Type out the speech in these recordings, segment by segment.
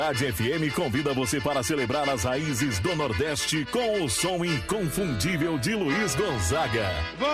Cidade FM convida você para celebrar as raízes do Nordeste com o som inconfundível de Luiz Gonzaga.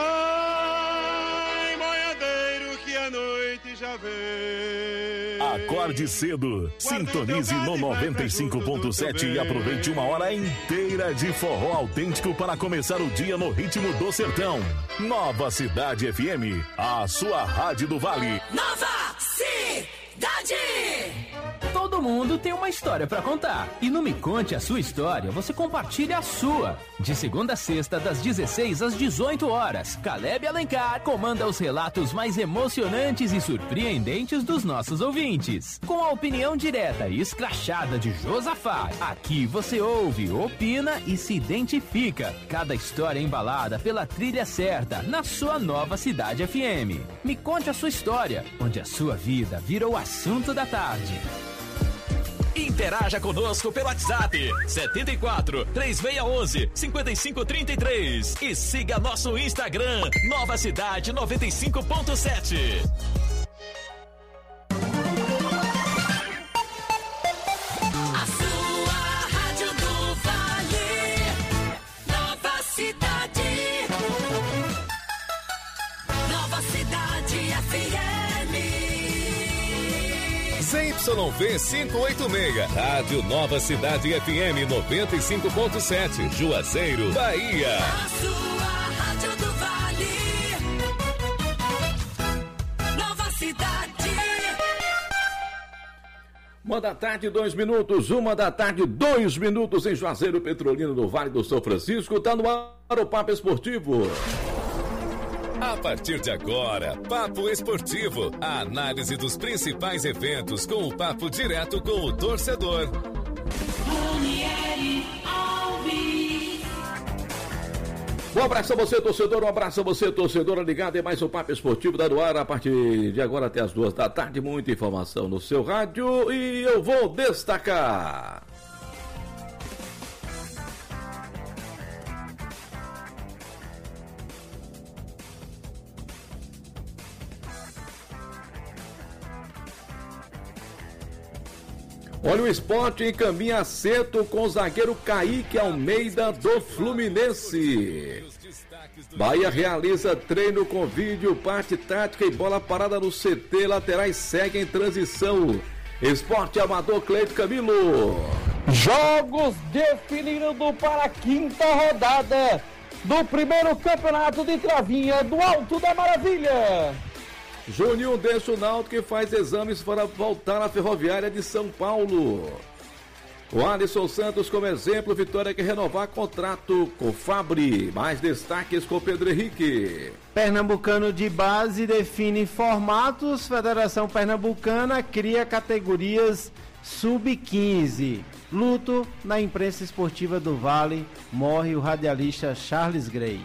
Vai, boiadeiro, que a noite já vem. Acorde cedo, sintonize no 95.7 e aproveite uma hora inteira de forró autêntico para começar o dia no ritmo do sertão. Nova Cidade FM, a sua rádio do Vale. Nova Cidade! Todo mundo tem uma história pra contar. E no Me Conte a Sua História, você compartilha a sua. De segunda a sexta, das 16 às 18 horas, Caleb Alencar comanda os relatos mais emocionantes e surpreendentes dos nossos ouvintes. Com a opinião direta e escrachada de Josafá, aqui você ouve, opina e se identifica. Cada história embalada pela trilha certa, na sua Nova Cidade FM. Me Conte a Sua História, onde a sua vida virou assunto da tarde. Interaja conosco pelo WhatsApp 74 3611 5533 e siga nosso Instagram Nova Cidade 95.7. A sua rádio do Vale, Nova Cidade. Nova Cidade FM. ZYV 586, Rádio Nova Cidade FM 95.7, Juazeiro, Bahia. A sua rádio do Vale, Nova Cidade. 1h, 2 minutos, 1h, 2 minutos em Juazeiro, Petrolina, no Vale do São Francisco. Tá no ar o Papo Esportivo. A partir de agora, Papo Esportivo, a análise dos principais eventos com o papo direto com o torcedor. Um abraço a você, torcedor, um abraço a você, torcedora ligada em mais um Papo Esportivo da ar a partir de agora até as 2 da tarde. Muita informação no seu rádio e eu vou destacar. Olha, o Sport encaminha acerto com o zagueiro Kaique Almeida do Fluminense. Bahia realiza treino com vídeo, parte tática e bola parada no CT. Laterais seguem em transição. Sport Amador, Cleito Camilo. Jogos definindo para a quinta rodada do primeiro campeonato de Travinha do Alto da Maravilha. Juninho deixa o Náutico que faz exames para voltar à Ferroviária de São Paulo. O Alisson Santos como exemplo, Vitória quer renovar contrato com Fabri. Mais destaques com Pedro Henrique. Pernambucano de base define formatos, Federação Pernambucana cria categorias sub-15. Luto na imprensa esportiva do Vale, morre o radialista Charles Grey.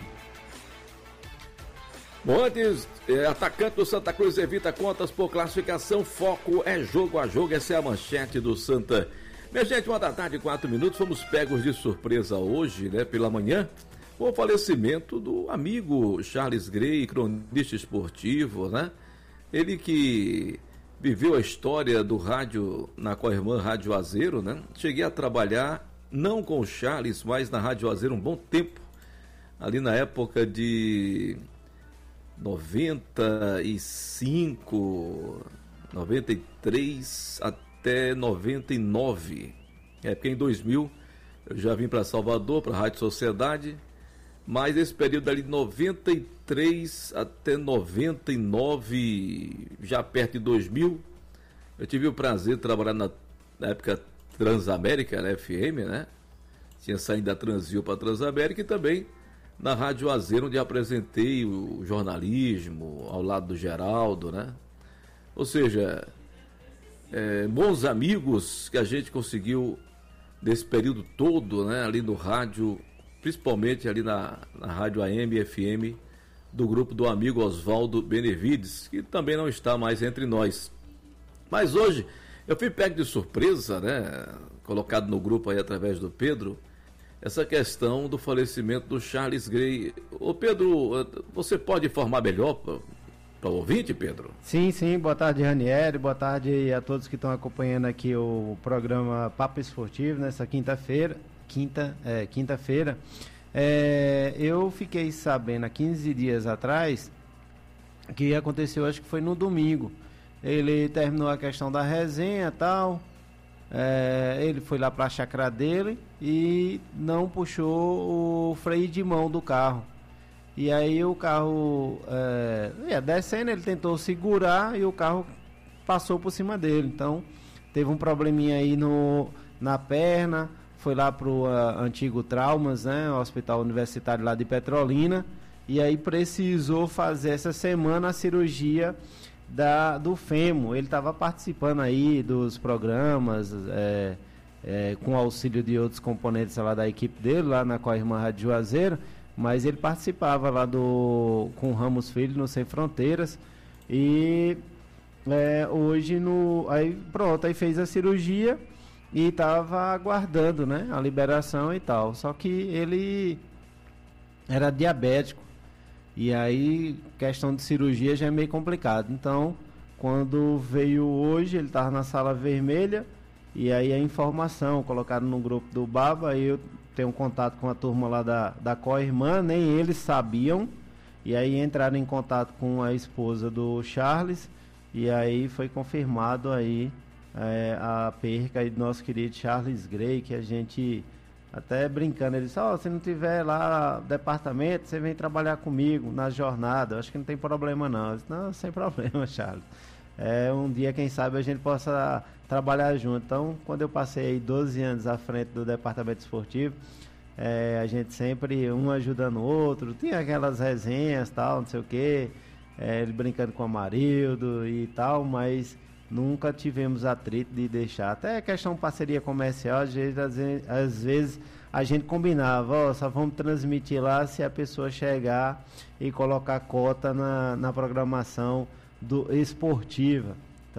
Bom, antes, atacante do Santa Cruz evita contas por classificação, foco é jogo a jogo, essa é a manchete do Santa. Minha gente, 1h, 4 minutos, fomos pegos de surpresa hoje, né, pela manhã, com o falecimento do amigo Charles Grey, cronista esportivo, né, ele que viveu a história do rádio na Coirmã Rádio Juazeiro, né, cheguei a trabalhar, não com o Charles, mas na Rádio Juazeiro um bom tempo, ali na época de 95, 93 até 99. É porque em 2000 eu já vim para Salvador, para a Rádio Sociedade, mas esse período ali de 93 até 99, já perto de 2000, eu tive o prazer de trabalhar na época Transamérica, né, FM, né? Tinha saído da Transil para Transamérica e também na Rádio Juazeiro, onde apresentei o jornalismo ao lado do Geraldo, né? Ou seja, bons amigos que a gente conseguiu nesse período todo, né? Ali no rádio, principalmente ali na Rádio AM e FM, do grupo do amigo Oswaldo Benevides, que também não está mais entre nós. Mas hoje, eu fui pego de surpresa, né? Colocado no grupo aí através do Pedro, essa questão do falecimento do Charles Grey. Ô Pedro, você pode informar melhor para o ouvinte, Pedro? Sim, boa tarde, Ranieri, boa tarde a todos que estão acompanhando aqui o programa Papo Esportivo nessa quinta-feira. Eu fiquei sabendo há 15 dias atrás que aconteceu, acho que foi no domingo. Ele terminou a questão da resenha e tal. Ele foi lá para a chácara dele e não puxou o freio de mão do carro. E aí o carro descendo, ele tentou segurar e o carro passou por cima dele. Então teve um probleminha aí na perna. Foi lá pro antigo Traumas, né? O hospital universitário lá de Petrolina. E aí precisou fazer essa semana a cirurgia do fêmur. Ele estava participando aí dos programas, com auxílio de outros componentes lá da equipe dele, lá na Coirmã Rádio Juazeiro, mas ele participava lá com o Ramos Filho no Sem Fronteiras. E hoje aí fez a cirurgia e estava aguardando, né, a liberação e tal. Só que ele era diabético. E aí, questão de cirurgia já é meio complicado. Então, quando veio hoje, ele estava na sala vermelha. E aí a informação, colocado no grupo do Baba. Aí eu tenho um contato com a turma lá da Coirmã, nem eles sabiam. E aí entraram em contato com a esposa do Charles. E aí foi confirmado aí a perca aí do nosso querido Charles Gray, que a gente... Até brincando, ele disse, se não tiver lá departamento, você vem trabalhar comigo na jornada. Eu acho que não tem problema não. Eu disse, não, sem problema, Charles. Um dia, quem sabe, a gente possa trabalhar junto. Então, quando eu passei aí 12 anos à frente do departamento esportivo, a gente sempre um ajudando o outro. Tinha aquelas resenhas, tal, não sei o quê. Ele brincando com o Amarildo e tal, mas... Nunca tivemos atrito de deixar. Até questão de parceria comercial, às vezes a gente combinava, só vamos transmitir lá se a pessoa chegar e colocar cota na programação esportiva.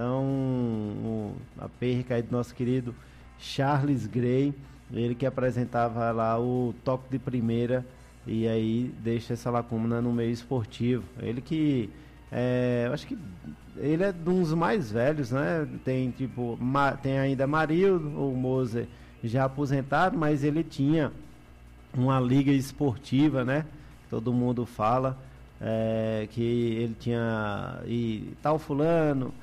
Então, a perca aí do nosso querido Charles Gray, ele que apresentava lá o toque de primeira e aí deixa essa lacuna no meio esportivo. Ele que, eu acho que ele é um dos mais velhos, né? Tem tem ainda Marildo, o Moser já aposentado, mas ele tinha uma liga esportiva, né? Todo mundo fala que ele tinha e tal fulano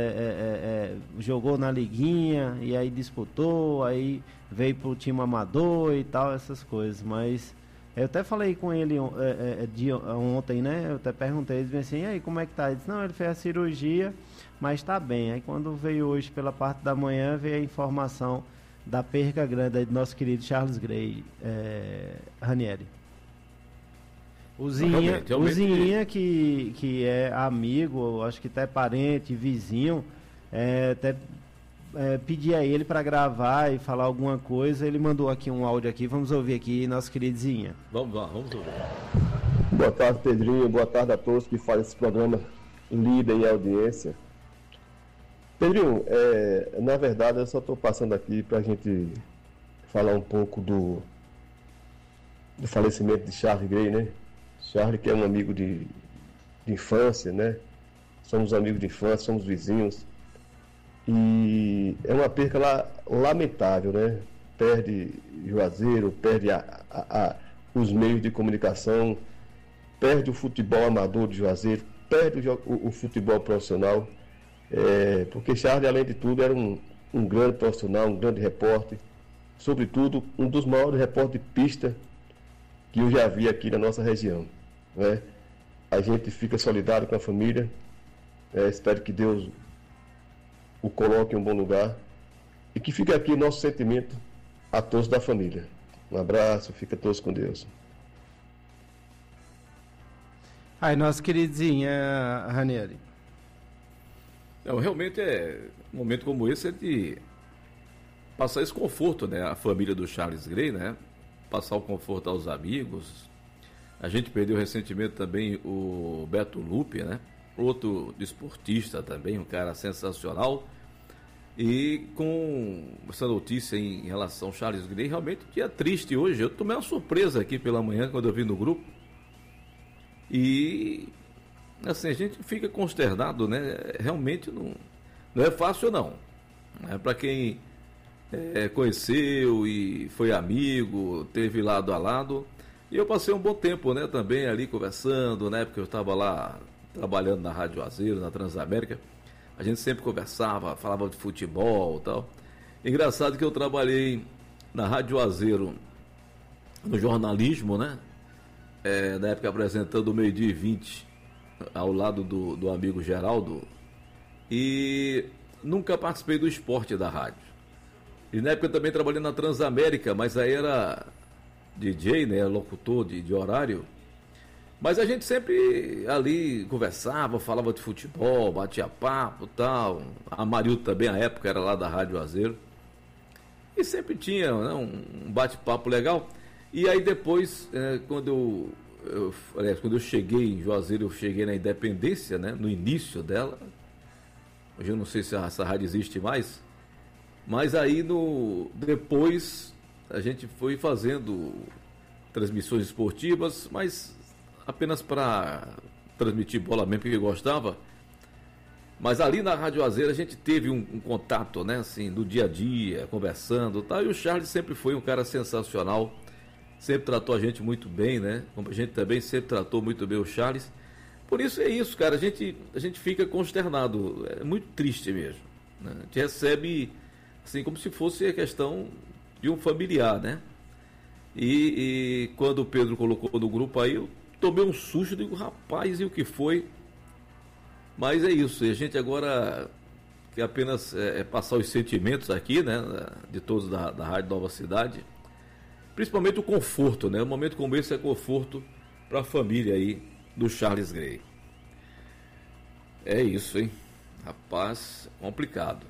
jogou na liguinha e aí disputou, aí veio pro time amador e tal, essas coisas, mas eu até falei com ele ontem, né? Eu até perguntei, ele disse assim, e aí, como é que tá? Ele disse, não, ele fez a cirurgia, mas tá bem. Aí quando veio hoje pela parte da manhã, veio a informação da perca grande aí do nosso querido Charles Gray, Ranieri. O Zinha que é amigo, acho que até parente, vizinho, até pedi a ele para gravar e falar alguma coisa. Ele mandou aqui um áudio aqui, vamos ouvir aqui, nosso queridinha. Vamos ouvir. Boa tarde, Pedrinho, boa tarde a todos que fazem esse programa líder em audiência. Pedrinho, na verdade eu só estou passando aqui para a gente falar um pouco do falecimento de Charles Gray, né? Charles, que é um amigo de infância, né? Somos amigos de infância, somos vizinhos. E é uma perca lamentável, né? Perde Juazeiro, perde os meios de comunicação, perde o futebol amador de Juazeiro, perde o futebol profissional, porque Charles, além de tudo, era um grande profissional, um grande repórter, sobretudo um dos maiores repórteres de pista que eu já vi aqui na nossa região, né? A gente fica solidário com a família, espero que Deus o coloque em um bom lugar e que fique aqui nosso sentimento a todos da família. Um abraço, fica todos com Deus. Aí, nosso queridinha Ranieri. Realmente um momento como esse é de passar esse conforto, né? A família do Charles Gray, né? Passar o conforto aos amigos. A gente perdeu recentemente também o Beto Lupe, né? Outro desportista também, um cara sensacional. E com essa notícia em relação ao Charles Gray, realmente um dia triste hoje. Eu tomei uma surpresa aqui pela manhã quando eu vi no grupo. E assim, a gente fica consternado, né? Realmente não é fácil, não. Para quem conheceu e foi amigo, teve lado a lado. E eu passei um bom tempo, né, também ali conversando, né, porque eu estava lá trabalhando na Rádio Azeiro, na Transamérica. A gente sempre conversava, falava de futebol e tal. Engraçado que eu trabalhei na Rádio Azeiro, no jornalismo, né, na época apresentando o Meio-Dia e 20, ao lado do amigo Geraldo, e nunca participei do esporte da rádio. E na época eu também trabalhei na Transamérica, mas aí era DJ, né, locutor de horário. Mas a gente sempre ali conversava, falava de futebol, batia papo e tal. A Marildo também, à época, era lá da Rádio Azeiro. E sempre tinha, né, um bate-papo legal. E aí depois, quando eu cheguei em Juazeiro, eu cheguei na Independência, né, no início dela. Hoje eu não sei se essa rádio existe mais. Mas aí depois a gente foi fazendo transmissões esportivas, mas apenas para transmitir bola mesmo, porque eu gostava. Mas ali na Rádio Azeiro a gente teve um contato, né, assim, do dia a dia, conversando e tal. E o Charles sempre foi um cara sensacional, sempre tratou a gente muito bem, né? Como a gente também sempre tratou muito bem o Charles. Por isso é isso, cara, a gente fica consternado, é muito triste mesmo, né? A gente recebe, assim, como se fosse a questão de um familiar, né? E quando o Pedro colocou no grupo aí, eu tomei um susto, digo, rapaz, e o que foi? Mas é isso, e a gente agora quer apenas passar os sentimentos aqui, né, de todos da Rádio Nova Cidade, principalmente o conforto, né? Um momento como esse é conforto para a família aí do Charles Grey. É isso, hein? Rapaz, complicado.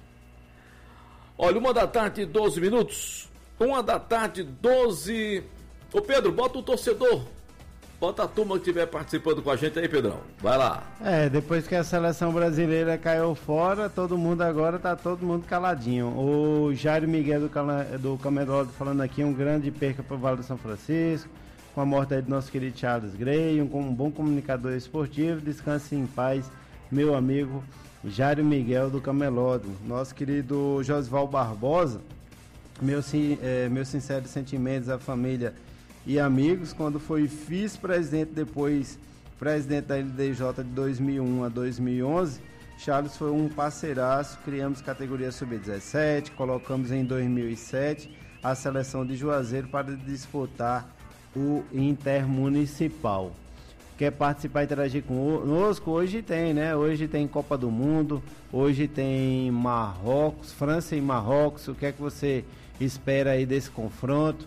Olha, 1h12, 12 minutos. 1h12, 12. Ô Pedro, bota o torcedor. Bota a turma que estiver participando com a gente aí, Pedrão. Vai lá. Depois que a seleção brasileira caiu fora, todo mundo agora tá todo mundo caladinho. O Jairo Miguel do Camelódromo falando aqui, um grande perca para o Vale do São Francisco, com a morte aí do nosso querido Charles Grey, um bom comunicador esportivo. Descanse em paz, meu amigo Jairo Miguel do Camelódromo. Nosso querido Josival Barbosa, meus sinceros sentimentos à família e amigos. Quando foi vice-presidente, depois presidente da LDJ de 2001 a 2011, Charles foi um parceiraço. Criamos categoria sub-17, colocamos em 2007 a seleção de Juazeiro para disputar o Intermunicipal. Quer participar e interagir conosco? Hoje tem, né? Hoje tem Copa do Mundo, hoje tem Marrocos, França e Marrocos. O que é que você espera aí desse confronto?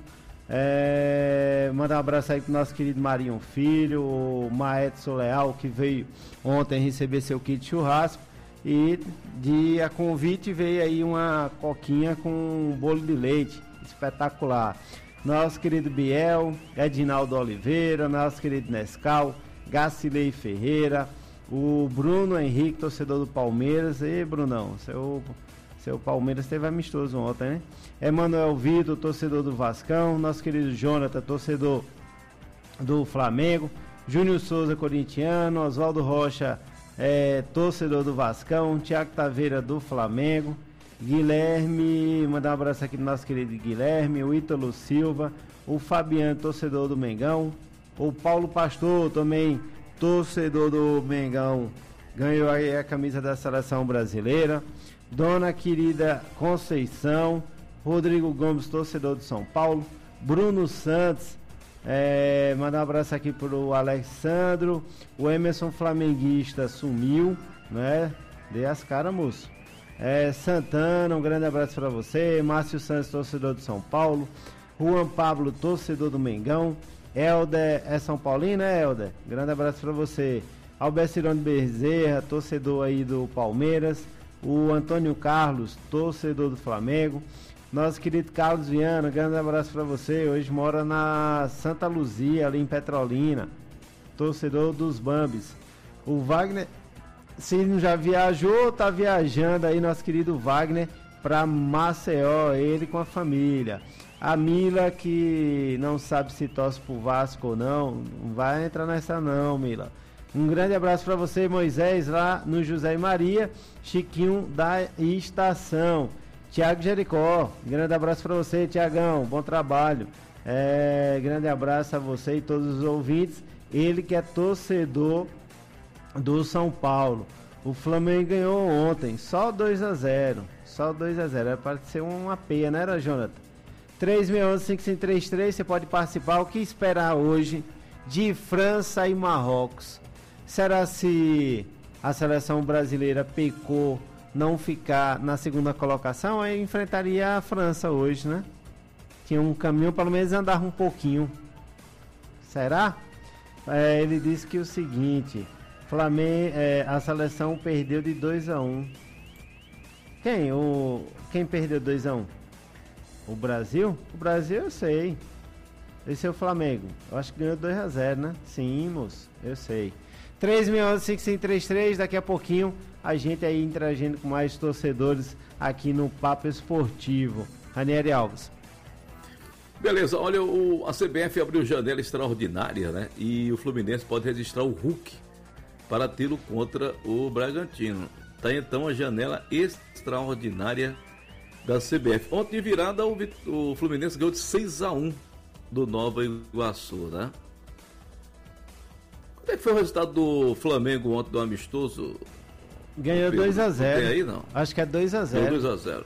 Mandar um abraço aí pro nosso querido Marinho Filho, o Maedson Leal, que veio ontem receber seu kit churrasco, e a convite veio aí uma coquinha com um bolo de leite espetacular. Nosso querido Biel, Edinaldo Oliveira, nosso querido Nescau, Gacilei Ferreira, o Bruno Henrique, torcedor do Palmeiras. E Brunão, seu Palmeiras teve amistoso ontem, né? Emanuel Vitor, torcedor do Vascão. Nosso querido Jonathan, torcedor do Flamengo. Júnior Souza, corintiano. Oswaldo Rocha, torcedor do Vascão. Tiago Taveira, do Flamengo. Guilherme, mandar um abraço aqui do nosso querido Guilherme. O Ítalo Silva. O Fabiano, torcedor do Mengão. O Paulo Pastor, também torcedor do Mengão, ganhou aí a camisa da seleção brasileira. Dona querida Conceição. Rodrigo Gomes, torcedor de São Paulo. Bruno Santos, mandar um abraço aqui pro Alexandro. O Emerson flamenguista sumiu, né? Dê as caras, moço. Santana, um grande abraço para você. Márcio Santos, torcedor de São Paulo. Juan Pablo, torcedor do Mengão. Helder, São Paulino, né, Helder? Grande abraço para você. Albercirone Bezerra, torcedor aí do Palmeiras. O Antônio Carlos, torcedor do Flamengo. Nosso querido Carlos Viana, grande abraço para você. Hoje mora na Santa Luzia, ali em Petrolina. Torcedor dos Bambis. O Wagner, se não já viajou, tá viajando aí, nosso querido Wagner, para Maceió, ele com a família. A Mila, que não sabe se torce pro Vasco ou não vai entrar nessa não, Mila. Um grande abraço para você, Moisés, lá no José e Maria, Chiquinho da Estação. Tiago Jericó, grande abraço para você, Tiagão, bom trabalho. Grande abraço a você e todos os ouvintes. Ele que é torcedor do São Paulo. O Flamengo ganhou ontem, só 2-0. Só 2-0, era para ser uma peia, né, Jonathan? 3611-5533, você pode participar. O que esperar hoje de França e Marrocos? Será se a seleção brasileira pecou não ficar na segunda colocação? Aí enfrentaria a França hoje, né? Tinha um caminho, pelo menos andar um pouquinho. Será? Ele disse que o seguinte: Flamengo, a seleção perdeu de 2-1. Quem perdeu 2-1? O Brasil? O Brasil eu sei. Esse é o Flamengo. Eu acho que ganhou 2-0, né? Sim, moço. Eu sei. 3611-5533, daqui a pouquinho a gente aí interagindo com mais torcedores aqui no Papo Esportivo. Ranieri Alves. Beleza, olha, a CBF abriu janela extraordinária, né? E o Fluminense pode registrar o Hulk para tê-lo contra o Bragantino. Tá então a janela extraordinária da CBF. Ontem de virada o Fluminense ganhou de 6-1 do Nova Iguaçu, né? Como é que foi o resultado do Flamengo ontem do amistoso? Ganhou 2-0. Tem aí, não? Acho que é 2-0. Ganhou 2-0.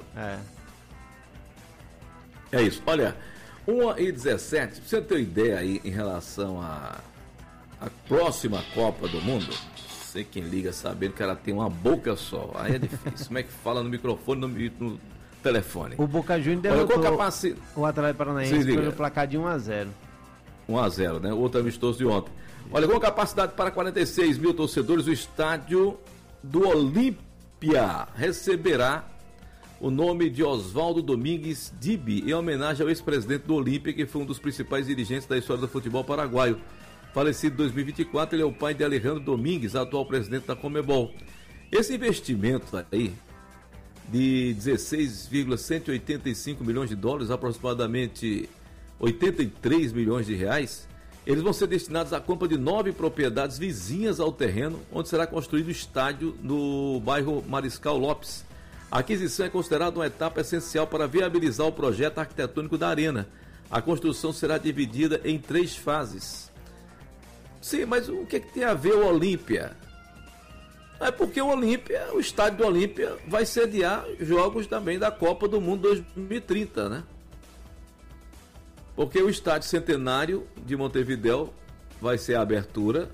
É isso. Olha, 1h17, pra você ter uma ideia aí em relação à próxima Copa do Mundo, sei quem liga sabendo que ela tem uma boca só. Aí é difícil. Como é que fala no microfone, no telefone? O Boca Juniors derrotou o Atlético Paranaense pelo placar de 1-0. 1-0, né? Outro amistoso de ontem. Olha, com capacidade para 46 mil torcedores, o estádio do Olímpia receberá o nome de Oswaldo Domingues Dibi, em homenagem ao ex-presidente do Olímpia, que foi um dos principais dirigentes da história do futebol paraguaio. Falecido em 2024, ele é o pai de Alejandro Domingues, atual presidente da Conmebol. Esse investimento aí, de 16,185 milhões de dólares, aproximadamente 83 milhões de reais, eles vão ser destinados à compra de 9 propriedades vizinhas ao terreno, onde será construído o estádio no bairro Mariscal Lopes. A aquisição é considerada uma etapa essencial para viabilizar o projeto arquitetônico da arena. A construção será dividida em 3 fases. Sim, mas o que tem a ver o Olímpia? É porque o estádio do Olímpia vai sediar jogos também da Copa do Mundo 2030, né? Porque o estádio Centenário de Montevidéu vai ser a abertura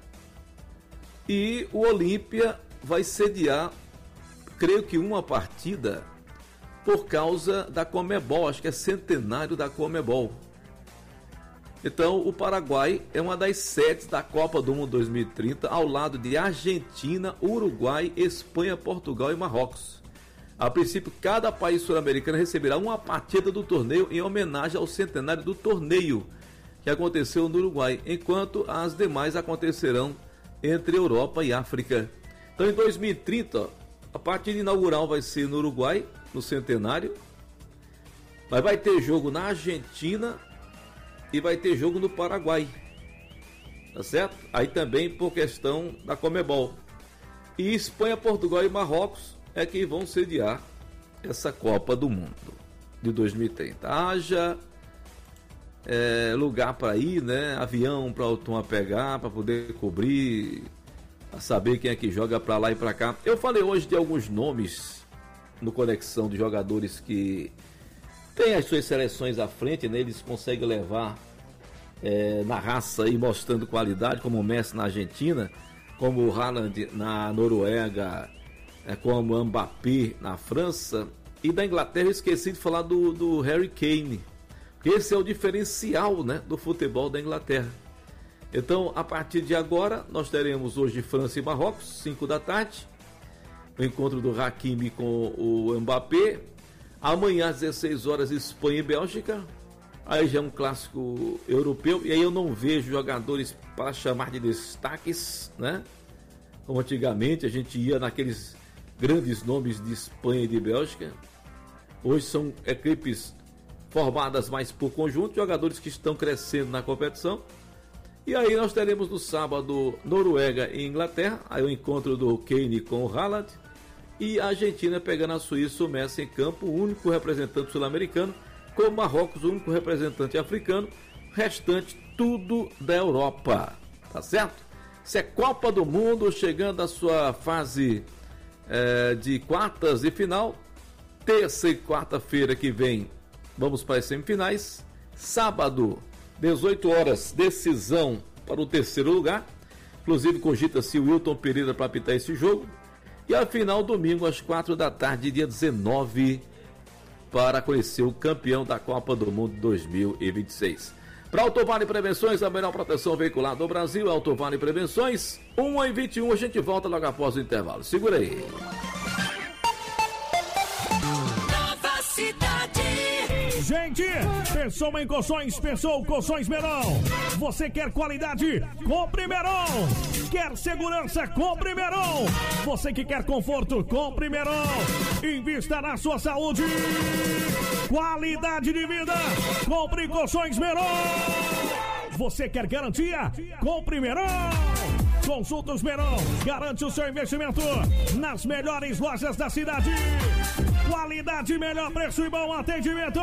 e o Olímpia vai sediar, creio que uma partida por causa da Conmebol, acho que é centenário da Conmebol. Então o Paraguai é uma das sedes da Copa do Mundo 2030, ao lado de Argentina, Uruguai, Espanha, Portugal e Marrocos. A princípio, cada país sul-americano receberá uma partida do torneio em homenagem ao centenário do torneio que aconteceu no Uruguai, enquanto as demais acontecerão entre Europa e África. Então em 2030, a partida inaugural vai ser no Uruguai, no centenário, mas vai ter jogo na Argentina e vai ter jogo no Paraguai, tá certo? Aí também por questão da Conmebol. E Espanha, Portugal e Marrocos é que vão sediar essa Copa do Mundo de 2030. Haja lugar para ir, né? Avião para o turma pegar, para poder cobrir, para saber quem é que joga para lá e para cá. Eu falei hoje de alguns nomes no Conexão de jogadores que tem as suas seleções à frente, né? Eles conseguem levar na raça e mostrando qualidade, como o Messi na Argentina, como o Haaland na Noruega, como o Mbappé na França. E da Inglaterra eu esqueci de falar do Harry Kane. Esse é o diferencial, né, do futebol da Inglaterra. Então, a partir de agora, nós teremos hoje França e Marrocos, 5 da tarde. O encontro do Hakimi com o Mbappé. Amanhã às 16 horas, Espanha e Bélgica. Aí já é um clássico europeu. E aí eu não vejo jogadores para chamar de destaques, né? Como antigamente a gente ia naqueles grandes nomes de Espanha e de Bélgica. Hoje são equipes formadas mais por conjunto, jogadores que estão crescendo na competição. E aí nós teremos no sábado Noruega e Inglaterra, aí o encontro do Kane com o Haaland, e a Argentina pegando a Suíça, o Messi em campo, o único representante sul-americano, com o Marrocos, o único representante africano, restante tudo da Europa, tá certo? Isso é Copa do Mundo, chegando à sua fase de quartas e final. Terça e quarta-feira que vem vamos para as semifinais. Sábado, 18 horas, decisão para o terceiro lugar. Inclusive cogita-se o Wilton Pereira para apitar esse jogo. E a final, domingo, às 4 da tarde, dia 19, para conhecer o campeão da Copa do Mundo 2026. Para Autovale Prevenções, a melhor proteção veicular do Brasil, Autovale Prevenções, 1h21, a gente volta logo após o intervalo. Segura aí. Nova Cidade. Gente, pensou em colchões, pensou colchões Meirão. Você quer qualidade? Compre Meirão. Quer segurança? Compre Meirão. Você que quer conforto? Compre Meirão. Invista na sua saúde. Qualidade de vida. Compre colchões Meirão. Você quer garantia? Compre Meirão. Consultas Meirão. Garante o seu investimento nas melhores lojas da cidade. Qualidade, melhor preço e bom atendimento.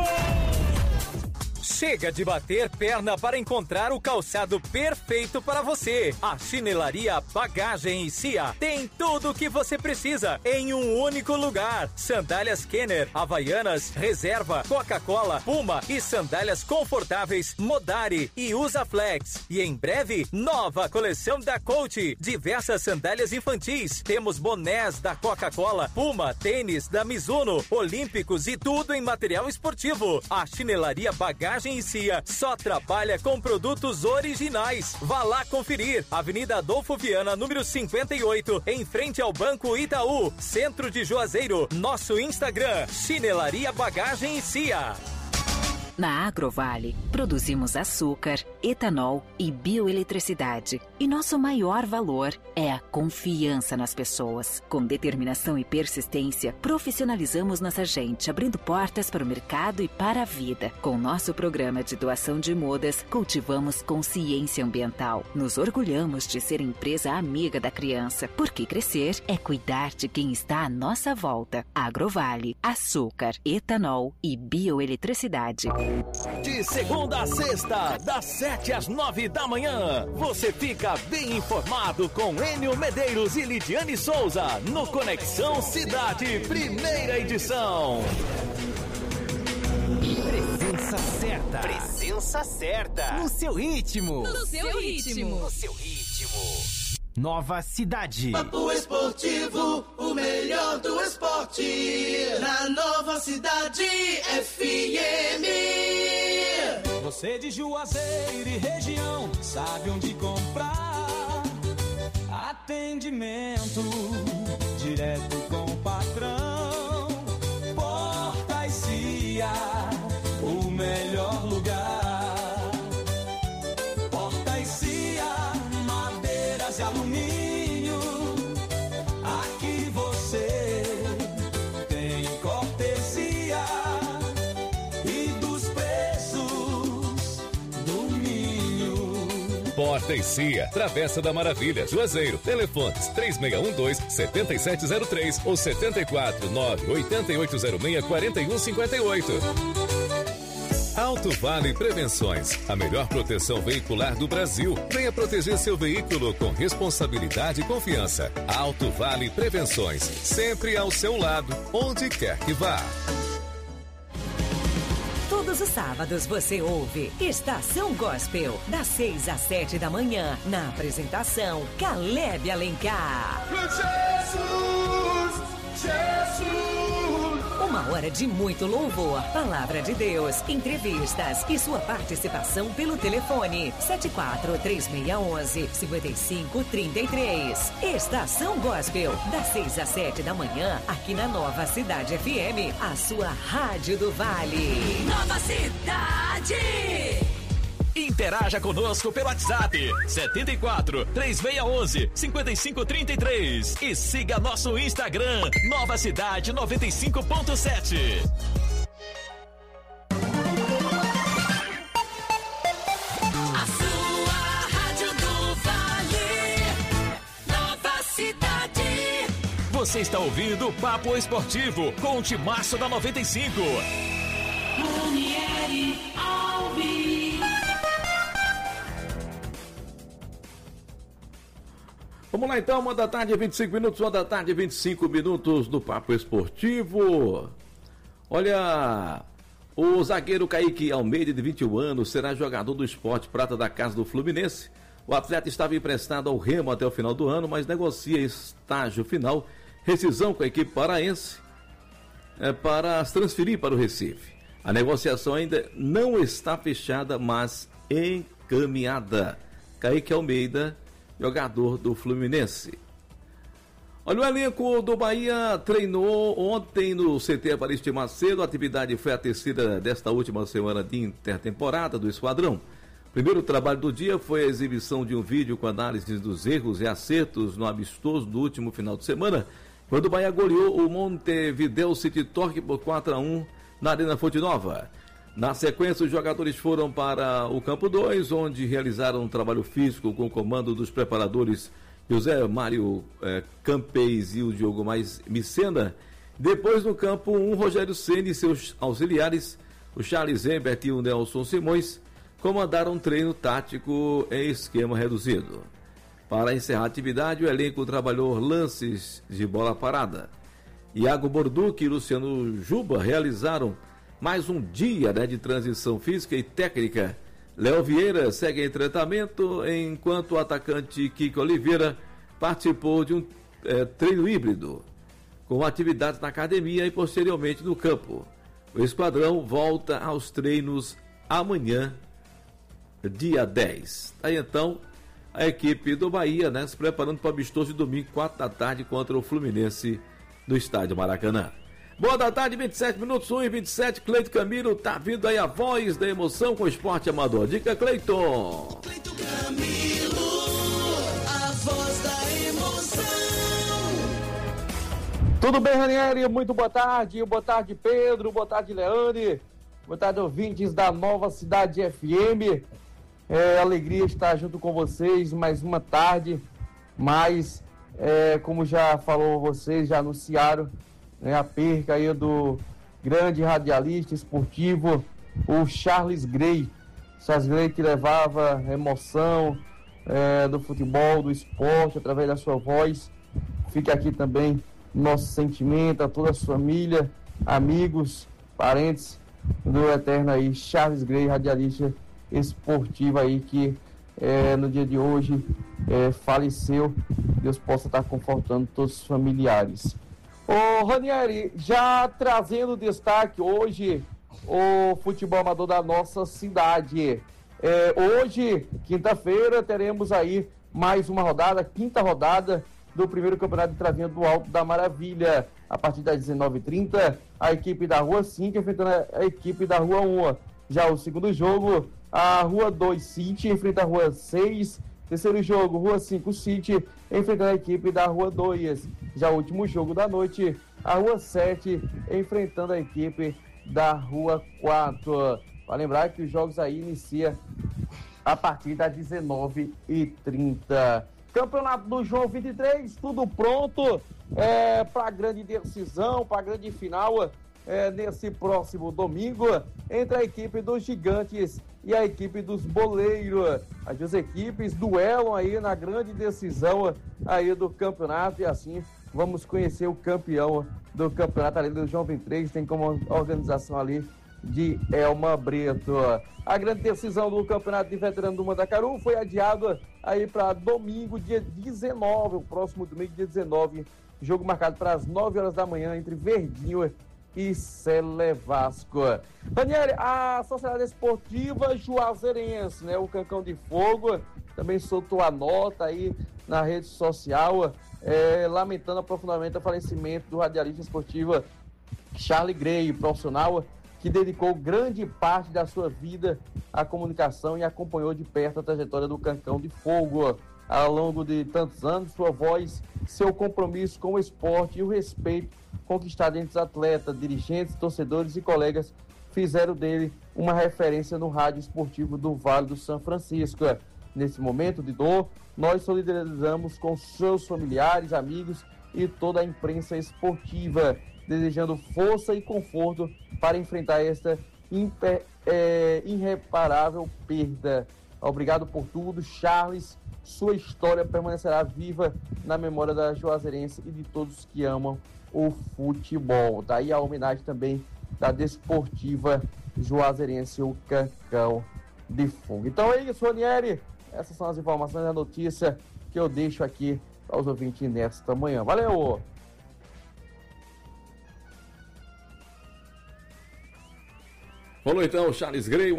Chega de bater perna para encontrar o calçado perfeito para você. A Chinelaria Bagagem e Cia tem tudo o que você precisa em um único lugar. Sandálias Kenner, Havaianas, Reserva, Coca-Cola, Puma e sandálias confortáveis Modari e Usaflex. E em breve, nova coleção da Coach. Diversas sandálias infantis. Temos bonés da Coca-Cola, Puma, tênis da Mizuno, Olímpicos e tudo em material esportivo. A Chinelaria Bagagem e Cia só trabalha com produtos originais. Vá lá conferir. Avenida Adolfo Viana, número 58, em frente ao Banco Itaú, centro de Juazeiro. Nosso Instagram, Chinelaria Bagagem e Cia. Na Agrovale, produzimos açúcar, etanol e bioeletricidade. E nosso maior valor é a confiança nas pessoas. Com determinação e persistência, profissionalizamos nossa gente, abrindo portas para o mercado e para a vida. Com nosso programa de doação de mudas, cultivamos consciência ambiental. Nos orgulhamos de ser empresa amiga da criança, porque crescer é cuidar de quem está à nossa volta. Agrovale, açúcar, etanol e bioeletricidade. De segunda a sexta, das 7 às 9 da manhã, você fica bem informado com Enio Medeiros e Lidiane Souza no Conexão Cidade, primeira edição. Presença certa. Presença certa. No seu ritmo. No seu ritmo. No seu ritmo. Nova Cidade. Papo Esportivo, o melhor do esporte. Na Nova Cidade FM. Você de Juazeiro e região sabe onde comprar. Atendimento direto com o patrão. Porta e Cia, o melhor lugar. Porta e Cia, madeiras de alumínio. Aqui você tem cortesia e dos preços domínio. Porta e Cia, Travessa da Maravilha, Juazeiro. Telefones 3612-7703 ou 749-8806-4158. Alto Vale Prevenções, a melhor proteção veicular do Brasil. Venha proteger seu veículo com responsabilidade e confiança. Alto Vale Prevenções, sempre ao seu lado, onde quer que vá. Todos os sábados você ouve Estação Gospel, das 6 às 7 da manhã, na apresentação Caleb Alencar. Jesus, Jesus. Uma hora de muito louvor, palavra de Deus, entrevistas e sua participação pelo telefone 74-3611-5533. Estação Gospel, das 6 às 7 da manhã, aqui na Nova Cidade FM, a sua rádio do Vale. Nova Cidade. Interaja conosco pelo WhatsApp 74-3611-5533 e siga nosso Instagram Nova Cidade 95.7. A sua rádio Você está ouvindo o Papo Esportivo com o Timaço da 95. Ranieri Alves. Vamos lá então, 1h 25 minutos, 1h 25 minutos do Papo Esportivo. Olha, o zagueiro Kaique Almeida, de 21 anos, será jogador do Sport Prata da Casa do Fluminense. O atleta estava emprestado ao Remo até o final do ano, mas negocia estágio final, rescisão com a equipe paraense, para se transferir para o Recife. A negociação ainda não está fechada, mas encaminhada. Kaique Almeida, jogador do Fluminense. Olha, o elenco do Bahia treinou ontem no CT Aparício Macedo. A atividade foi a terceira desta última semana de intertemporada do Esquadrão. O primeiro trabalho do dia foi a exibição de um vídeo com análise dos erros e acertos no amistoso do último final de semana, quando o Bahia goleou o Montevideo City Torque por 4-1 na Arena Fonte Nova. Na sequência, os jogadores foram para o Campo 2, onde realizaram um trabalho físico com o comando dos preparadores José Mário Campes e o Diogo Micena. Depois, no Campo 1, Rogério Ceni e seus auxiliares, o Charles Embert e o Nelson Simões, comandaram um treino tático em esquema reduzido. Para encerrar a atividade, o elenco trabalhou lances de bola parada. Iago Borduque e Luciano Juba realizaram mais um dia de transição física e técnica. Léo Vieira segue em tratamento, enquanto o atacante Kiko Oliveira participou de um treino híbrido, com atividades na academia e posteriormente no campo. O esquadrão volta aos treinos amanhã, dia 10. Aí então, a equipe do Bahia, se preparando para o amistoso de domingo, 4 da tarde, contra o Fluminense, no estádio Maracanã. Boa da tarde, 27 minutos, 1h27, Cleiton Camilo, tá vindo aí a voz da emoção com o esporte amador. Dica, Cleiton. Cleiton Camilo, a voz da emoção. Tudo bem, Ranieri? Muito boa tarde, Pedro, boa tarde, Leane, boa tarde, ouvintes da Nova Cidade FM. Alegria estar junto com vocês mais uma tarde, mas como já falou vocês, já anunciaram, a perca aí do grande radialista esportivo, o Charles Grey. Charles Grey, que levava emoção do futebol, do esporte, através da sua voz. Fica aqui também nosso sentimento a toda a sua família, amigos, parentes do eterno aí Charles Grey, radialista esportivo aí, que no dia de hoje faleceu. Deus possa estar confortando todos os familiares. Ô Ranieri, já trazendo destaque hoje o futebol amador da nossa cidade. Hoje, quinta-feira, teremos aí mais uma rodada, quinta rodada do primeiro campeonato de travinha do Alto da Maravilha. A partir das 19h30, a equipe da Rua 5 enfrentando a equipe da Rua 1. Já o segundo jogo, a Rua 2 City enfrenta a Rua 6. Terceiro jogo, Rua 5 City enfrentando a equipe da Rua 2. Já o último jogo da noite, a Rua 7 enfrentando a equipe da Rua 4. Para lembrar que os jogos aí iniciam a partir das 19h30. Campeonato do João 23, tudo pronto para a grande decisão, para a grande final nesse próximo domingo, entre a equipe dos Gigantes e a equipe dos Boleiros. As duas equipes duelam aí na grande decisão aí do campeonato, e assim vamos conhecer o campeão do campeonato ali do João 23, tem como organização ali de Elma Brito. A grande decisão do campeonato de veterano do Mandacaru foi adiado aí para domingo, dia 19, o próximo domingo, dia 19, jogo marcado para as 9 horas da manhã entre Verdinho e Cele Vasco. Ranieri, a Sociedade Esportiva Juazeirense, o Cancão de Fogo, também soltou a nota aí na rede social, lamentando profundamente o falecimento do radialista esportivo Charles Grey, profissional que dedicou grande parte da sua vida à comunicação e acompanhou de perto a trajetória do Cancão de Fogo. Ao longo de tantos anos, sua voz, seu compromisso com o esporte e o respeito conquistado entre os atletas, dirigentes, torcedores e colegas fizeram dele uma referência no rádio esportivo do Vale do São Francisco. Nesse momento de dor, nós solidarizamos com seus familiares, amigos e toda a imprensa esportiva, desejando força e conforto para enfrentar esta irreparável perda. Obrigado por tudo, Charles. Sua história permanecerá viva na memória da Juazeirense e de todos que amam o futebol. Daí a homenagem também da Desportiva Juazeirense, o Cacau de Fogo. Então é isso, Ranieri. Essas são as informações da notícia que eu deixo aqui para os ouvintes nesta manhã. Valeu! Falou então, Charles Grey,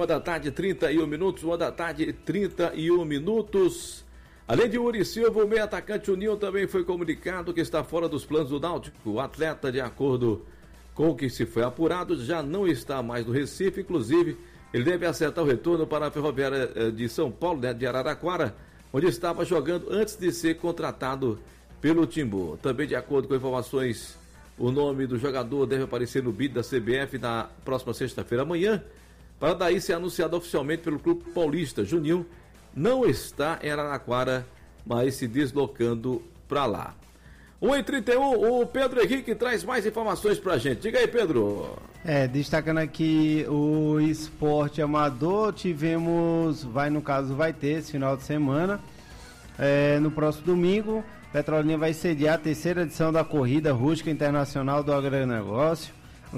1h31, Além de Uri Silva, o meio atacante União também foi comunicado que está fora dos planos do Náutico. O atleta, de acordo com o que se foi apurado, já não está mais no Recife. Inclusive, ele deve acertar o retorno para a Ferroviária de São Paulo, né, de Araraquara, onde estava jogando antes de ser contratado pelo Timbu. Também, de acordo com informações, o nome do jogador deve aparecer no bid da CBF na próxima sexta-feira amanhã, para daí ser anunciado oficialmente pelo Clube Paulista. Juninho não está em Araraquara, mas se deslocando para lá. 1h31, o Pedro Henrique traz mais informações para a gente. Diga aí, Pedro. Destacando aqui o esporte amador, vai ter esse final de semana. No próximo domingo, Petrolina vai sediar a terceira edição da Corrida Rústica Internacional do Agronegócio.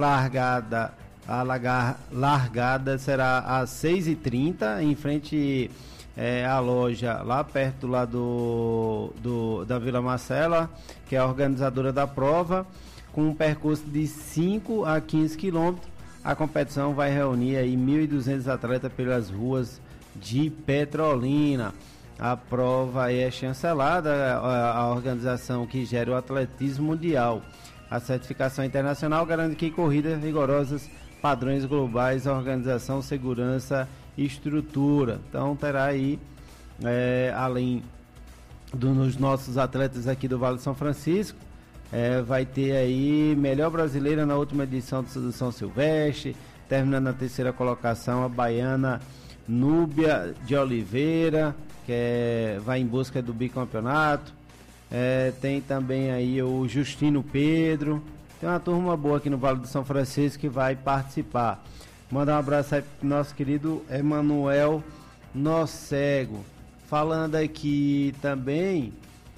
A largada será às 6h30, em frente à loja, lá perto da Vila Marcela, que é a organizadora da prova, com um percurso de 5 a 15 quilômetros. A competição vai reunir aí 1.200 atletas pelas ruas de Petrolina. A prova é chancelada, a organização que gera o atletismo mundial. A certificação internacional garante que corridas rigorosas, padrões globais, organização, segurança e estrutura. Então terá aí, além dos nossos atletas aqui do Vale de São Francisco, vai ter aí melhor brasileira na última edição do São Silvestre, terminando na terceira colocação a baiana Núbia de Oliveira, que vai em busca do bicampeonato. Tem também aí o Justino Pedro. Tem uma turma boa aqui no Vale do São Francisco que vai participar. Mandar um abraço aí pro nosso querido Emanuel Nocego. Falando aqui também,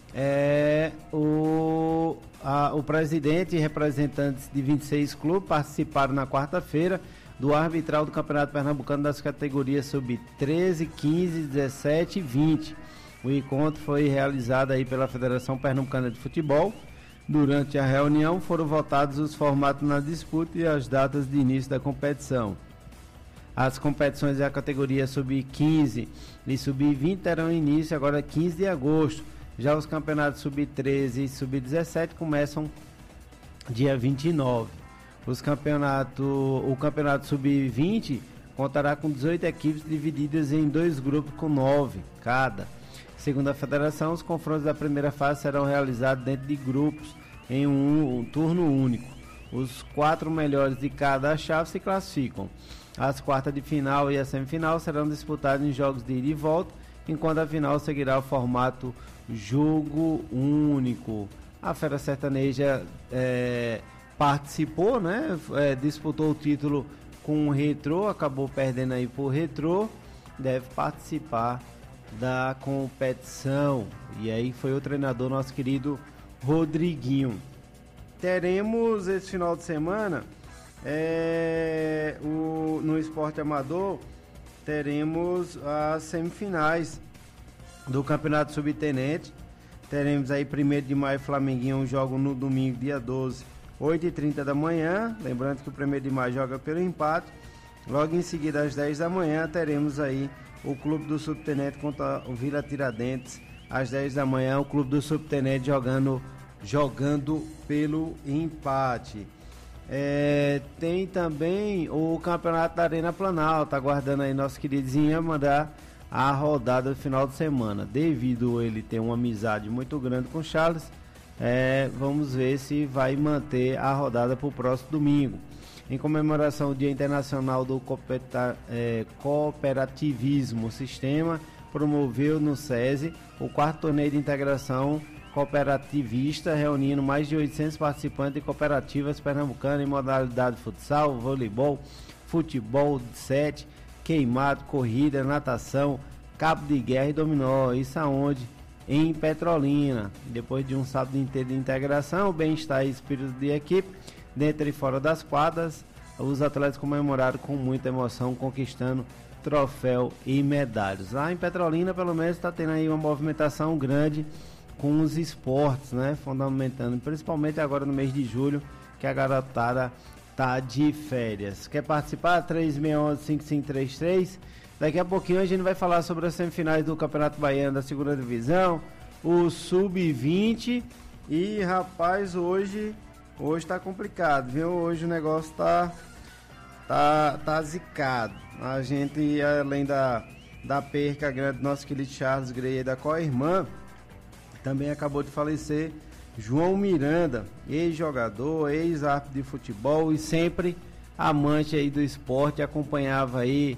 o presidente e representantes de 26 clubes participaram na quarta-feira do arbitral do Campeonato Pernambucano das categorias sub-13, 15, 17 e 20. O encontro foi realizado aí pela Federação Pernambucana de Futebol. Durante a reunião foram votados os formatos na disputa e as datas de início da competição. As competições da categoria sub-15 e sub-20 terão início agora 15 de agosto. Já os campeonatos sub-13 e sub-17 começam dia 29. O campeonato sub-20 contará com 18 equipes divididas em 2 grupos com 9 cada. Segundo a federação, os confrontos da primeira fase serão realizados dentro de grupos em um turno único. Os 4 melhores de cada chave se classificam. As quartas de final e a semifinal serão disputadas em jogos de ida e volta, enquanto a final seguirá o formato jogo único. A Fera Sertaneja participou, né? Disputou o título com o Retrô, acabou perdendo aí por Retrô, deve participar da competição. E aí foi o treinador, nosso querido Rodriguinho. Teremos esse final de semana no esporte amador, teremos as semifinais do Campeonato Subtenente. Teremos aí 1º de maio Flamenguinho, um jogo no domingo, dia 12, 8h30 da manhã. Lembrando que o 1º de maio joga pelo empate. Logo em seguida, às 10 da manhã, teremos aí o Clube do Subtenente contra o Vila Tiradentes. Às 10 da manhã, o Clube do Subtenente jogando pelo empate. Tem também o Campeonato da Arena Planalto. Aguardando aí nosso queridinho mandar a rodada do final de semana. Devido a ele ter uma amizade muito grande com o Charles, vamos ver se vai manter a rodada para o próximo domingo. Em comemoração ao Dia Internacional do Cooperativismo, o sistema promoveu no SESI o 4º torneio de integração cooperativista, reunindo mais de 800 participantes de cooperativas pernambucanas em modalidade futsal, voleibol, futebol 7, queimado, corrida, natação, cabo de guerra e dominó. Isso aonde? Em Petrolina. Depois de um sábado inteiro de integração, bem-estar e espírito de equipe, dentro e fora das quadras, os atletas comemoraram com muita emoção, conquistando troféu e medalhas. Lá em Petrolina, pelo menos, está tendo aí uma movimentação grande com os esportes, né? Fundamentando, principalmente agora no mês de julho, que a garotada tá de férias. Quer participar? 3611-5533. Daqui a pouquinho a gente vai falar sobre as semifinais do Campeonato Baiano da segunda divisão, o Sub-20. E rapaz, hoje tá complicado, viu? Hoje o negócio tá zicado. A gente, além da perca grande do nosso querido Charles Grey da co-irmã, também acabou de falecer João Miranda, ex-jogador, ex-árbitro de futebol e sempre amante aí do esporte, acompanhava aí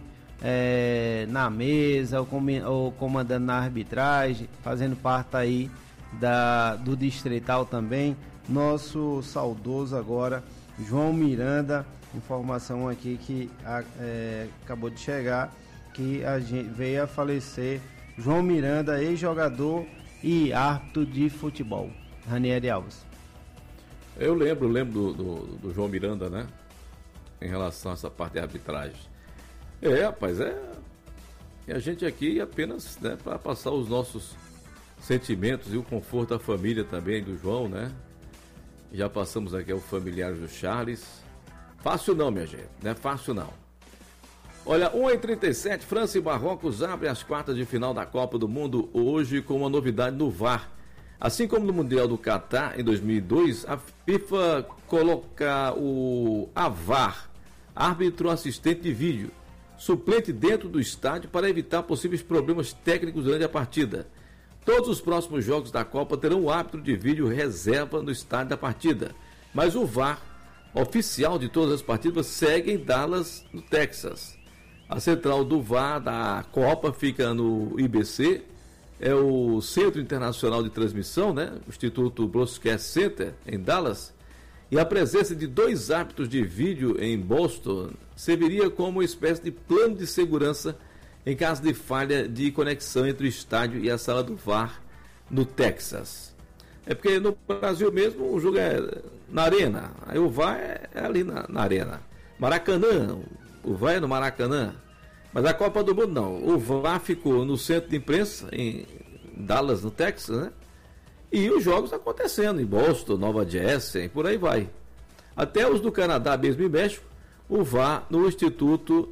na mesa ou comandando na arbitragem, fazendo parte aí do Distrital também. Nosso saudoso agora João Miranda, informação aqui que acabou de chegar, que a gente veio a falecer João Miranda, ex-jogador e árbitro de futebol. Ranieri Alves. Eu lembro do João Miranda, né? Em relação a essa parte de arbitragem. Rapaz, e a gente aqui apenas, né, para passar os nossos sentimentos e o conforto da família também do João, né? Já passamos aqui ao familiar do Charles. Fácil não, minha gente, não é fácil não. Olha, 1h37, França e Marrocos abrem as quartas de final da Copa do Mundo hoje com uma novidade no VAR. Assim como no Mundial do Catar em 2002, a FIFA coloca o VAR, árbitro assistente de vídeo, suplente dentro do estádio para evitar possíveis problemas técnicos durante a partida. Todos os próximos jogos da Copa terão um árbitro de vídeo reserva no estádio da partida, mas o VAR oficial de todas as partidas segue em Dallas, no Texas. A central do VAR da Copa fica no IBC, é o Centro Internacional de Transmissão, né? O Instituto Broadcast Center, em Dallas. E a presença de 2 árbitros de vídeo em Boston serviria como uma espécie de plano de segurança em caso de falha de conexão entre o estádio e a sala do VAR no Texas. É porque no Brasil mesmo o jogo é na arena, aí o VAR é ali na arena. Maracanã, o VAR é no Maracanã. Mas a Copa do Mundo não. O VAR ficou no centro de imprensa, em Dallas, no Texas, né? E os jogos acontecendo em Boston, Nova Jersey, por aí vai. Até os do Canadá, mesmo em México, o VAR no Instituto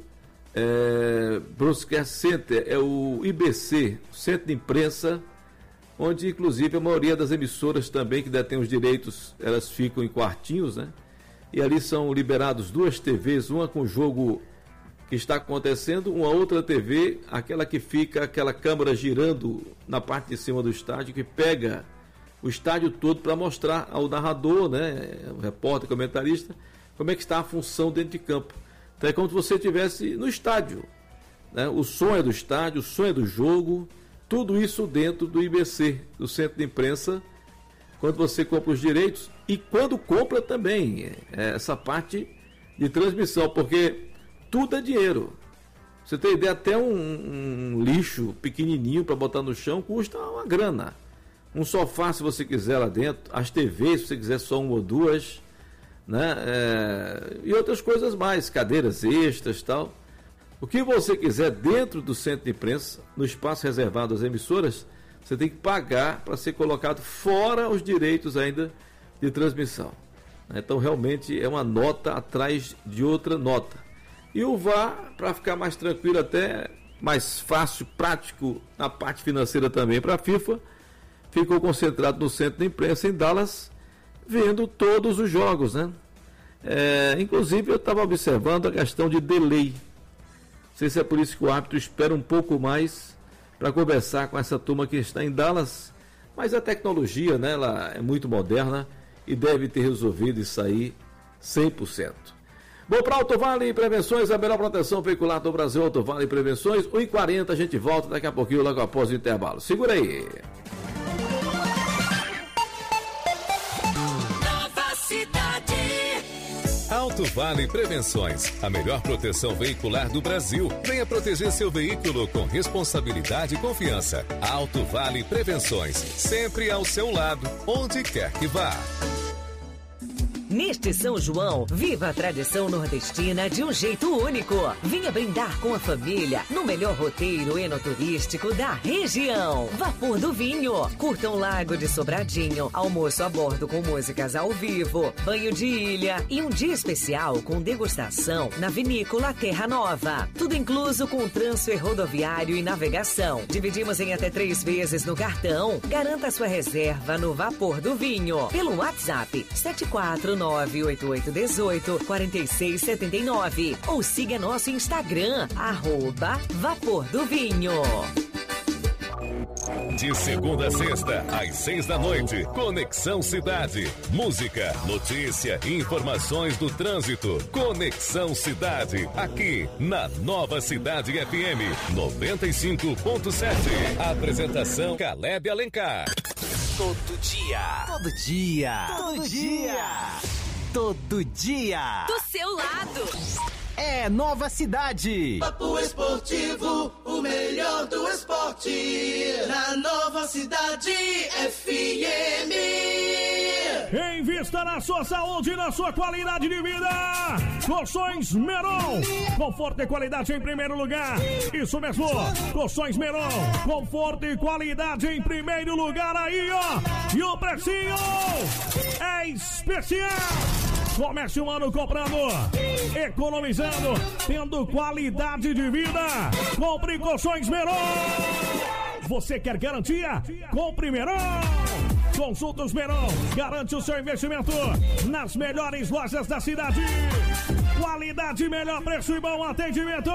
Broadcast Center, é o IBC, Centro de Imprensa, onde inclusive a maioria das emissoras também que detêm os direitos, elas ficam em quartinhos, né? E ali são liberados 2 TVs, uma com o jogo que está acontecendo, uma outra TV, aquela que fica, aquela câmera girando na parte de cima do estádio, que pega o estádio todo para mostrar ao narrador, né, o repórter, comentarista, como é que está a função dentro de campo. Então é como se você estivesse no estádio, né? O som é do estádio, o som é do jogo, tudo isso dentro do IBC, do Centro de Imprensa, quando você compra os direitos e quando compra também essa parte de transmissão, porque tudo é dinheiro. Você tem ideia, até um lixo pequenininho para botar no chão custa uma grana. Um sofá, se você quiser lá dentro, as TVs, se você quiser só 1 ou 2, né? E outras coisas mais, cadeiras extras e tal. O que você quiser dentro do centro de imprensa, no espaço reservado às emissoras, você tem que pagar para ser colocado fora os direitos ainda de transmissão. Então realmente é uma nota atrás de outra nota. E o VAR, para ficar mais tranquilo, até mais fácil, prático na parte financeira também para a FIFA, ficou concentrado no centro de imprensa em Dallas, vendo todos os jogos, né? Inclusive eu estava observando a questão de delay. Não sei se é por isso que o árbitro espera um pouco mais para conversar com essa turma que está em Dallas, mas a tecnologia, né, ela é muito moderna e deve ter resolvido isso aí 100%. Bom, para Auto Vale Prevenções, a melhor proteção veicular do Brasil, Auto Vale Prevenções, 1h40, a gente volta daqui a pouquinho, logo após o intervalo. Segura aí. Alto Vale Prevenções, a melhor proteção veicular do Brasil. Venha proteger seu veículo com responsabilidade e confiança. Alto Vale Prevenções, sempre ao seu lado, onde quer que vá. Neste São João, viva a tradição nordestina de um jeito único. Venha brindar com a família no melhor roteiro enoturístico da região. Vapor do Vinho. Curta um lago de Sobradinho, almoço a bordo com músicas ao vivo, banho de ilha e um dia especial com degustação na vinícola Terra Nova. Tudo incluso com transfer rodoviário e navegação. Dividimos em até 3 vezes no cartão. Garanta sua reserva no Vapor do Vinho pelo WhatsApp 74988184679 ou siga nosso Instagram, @Vapor do Vinho. De segunda a sexta, às 6 da noite, Conexão Cidade. Música, notícia e informações do trânsito. Conexão Cidade, aqui na Nova Cidade FM 95.7. Apresentação Caleb Alencar. Todo dia. Todo dia. Todo dia. Todo dia. Do seu lado. É Nova Cidade. Papo Esportivo, o melhor do esporte. Na Nova Cidade FM. Invista na sua saúde e na sua qualidade de vida. Colchões Meron. Conforto e qualidade em primeiro lugar. Isso mesmo. Colchões Meron. Conforto e qualidade em primeiro lugar aí, ó. E o precinho é especial. Comece um ano comprando, economizando, tendo qualidade de vida. Compre Colchões Meron. Você quer garantia? Compre Meron. Consultas Meron. Garante o seu investimento nas melhores lojas da cidade. Qualidade, melhor preço e bom atendimento.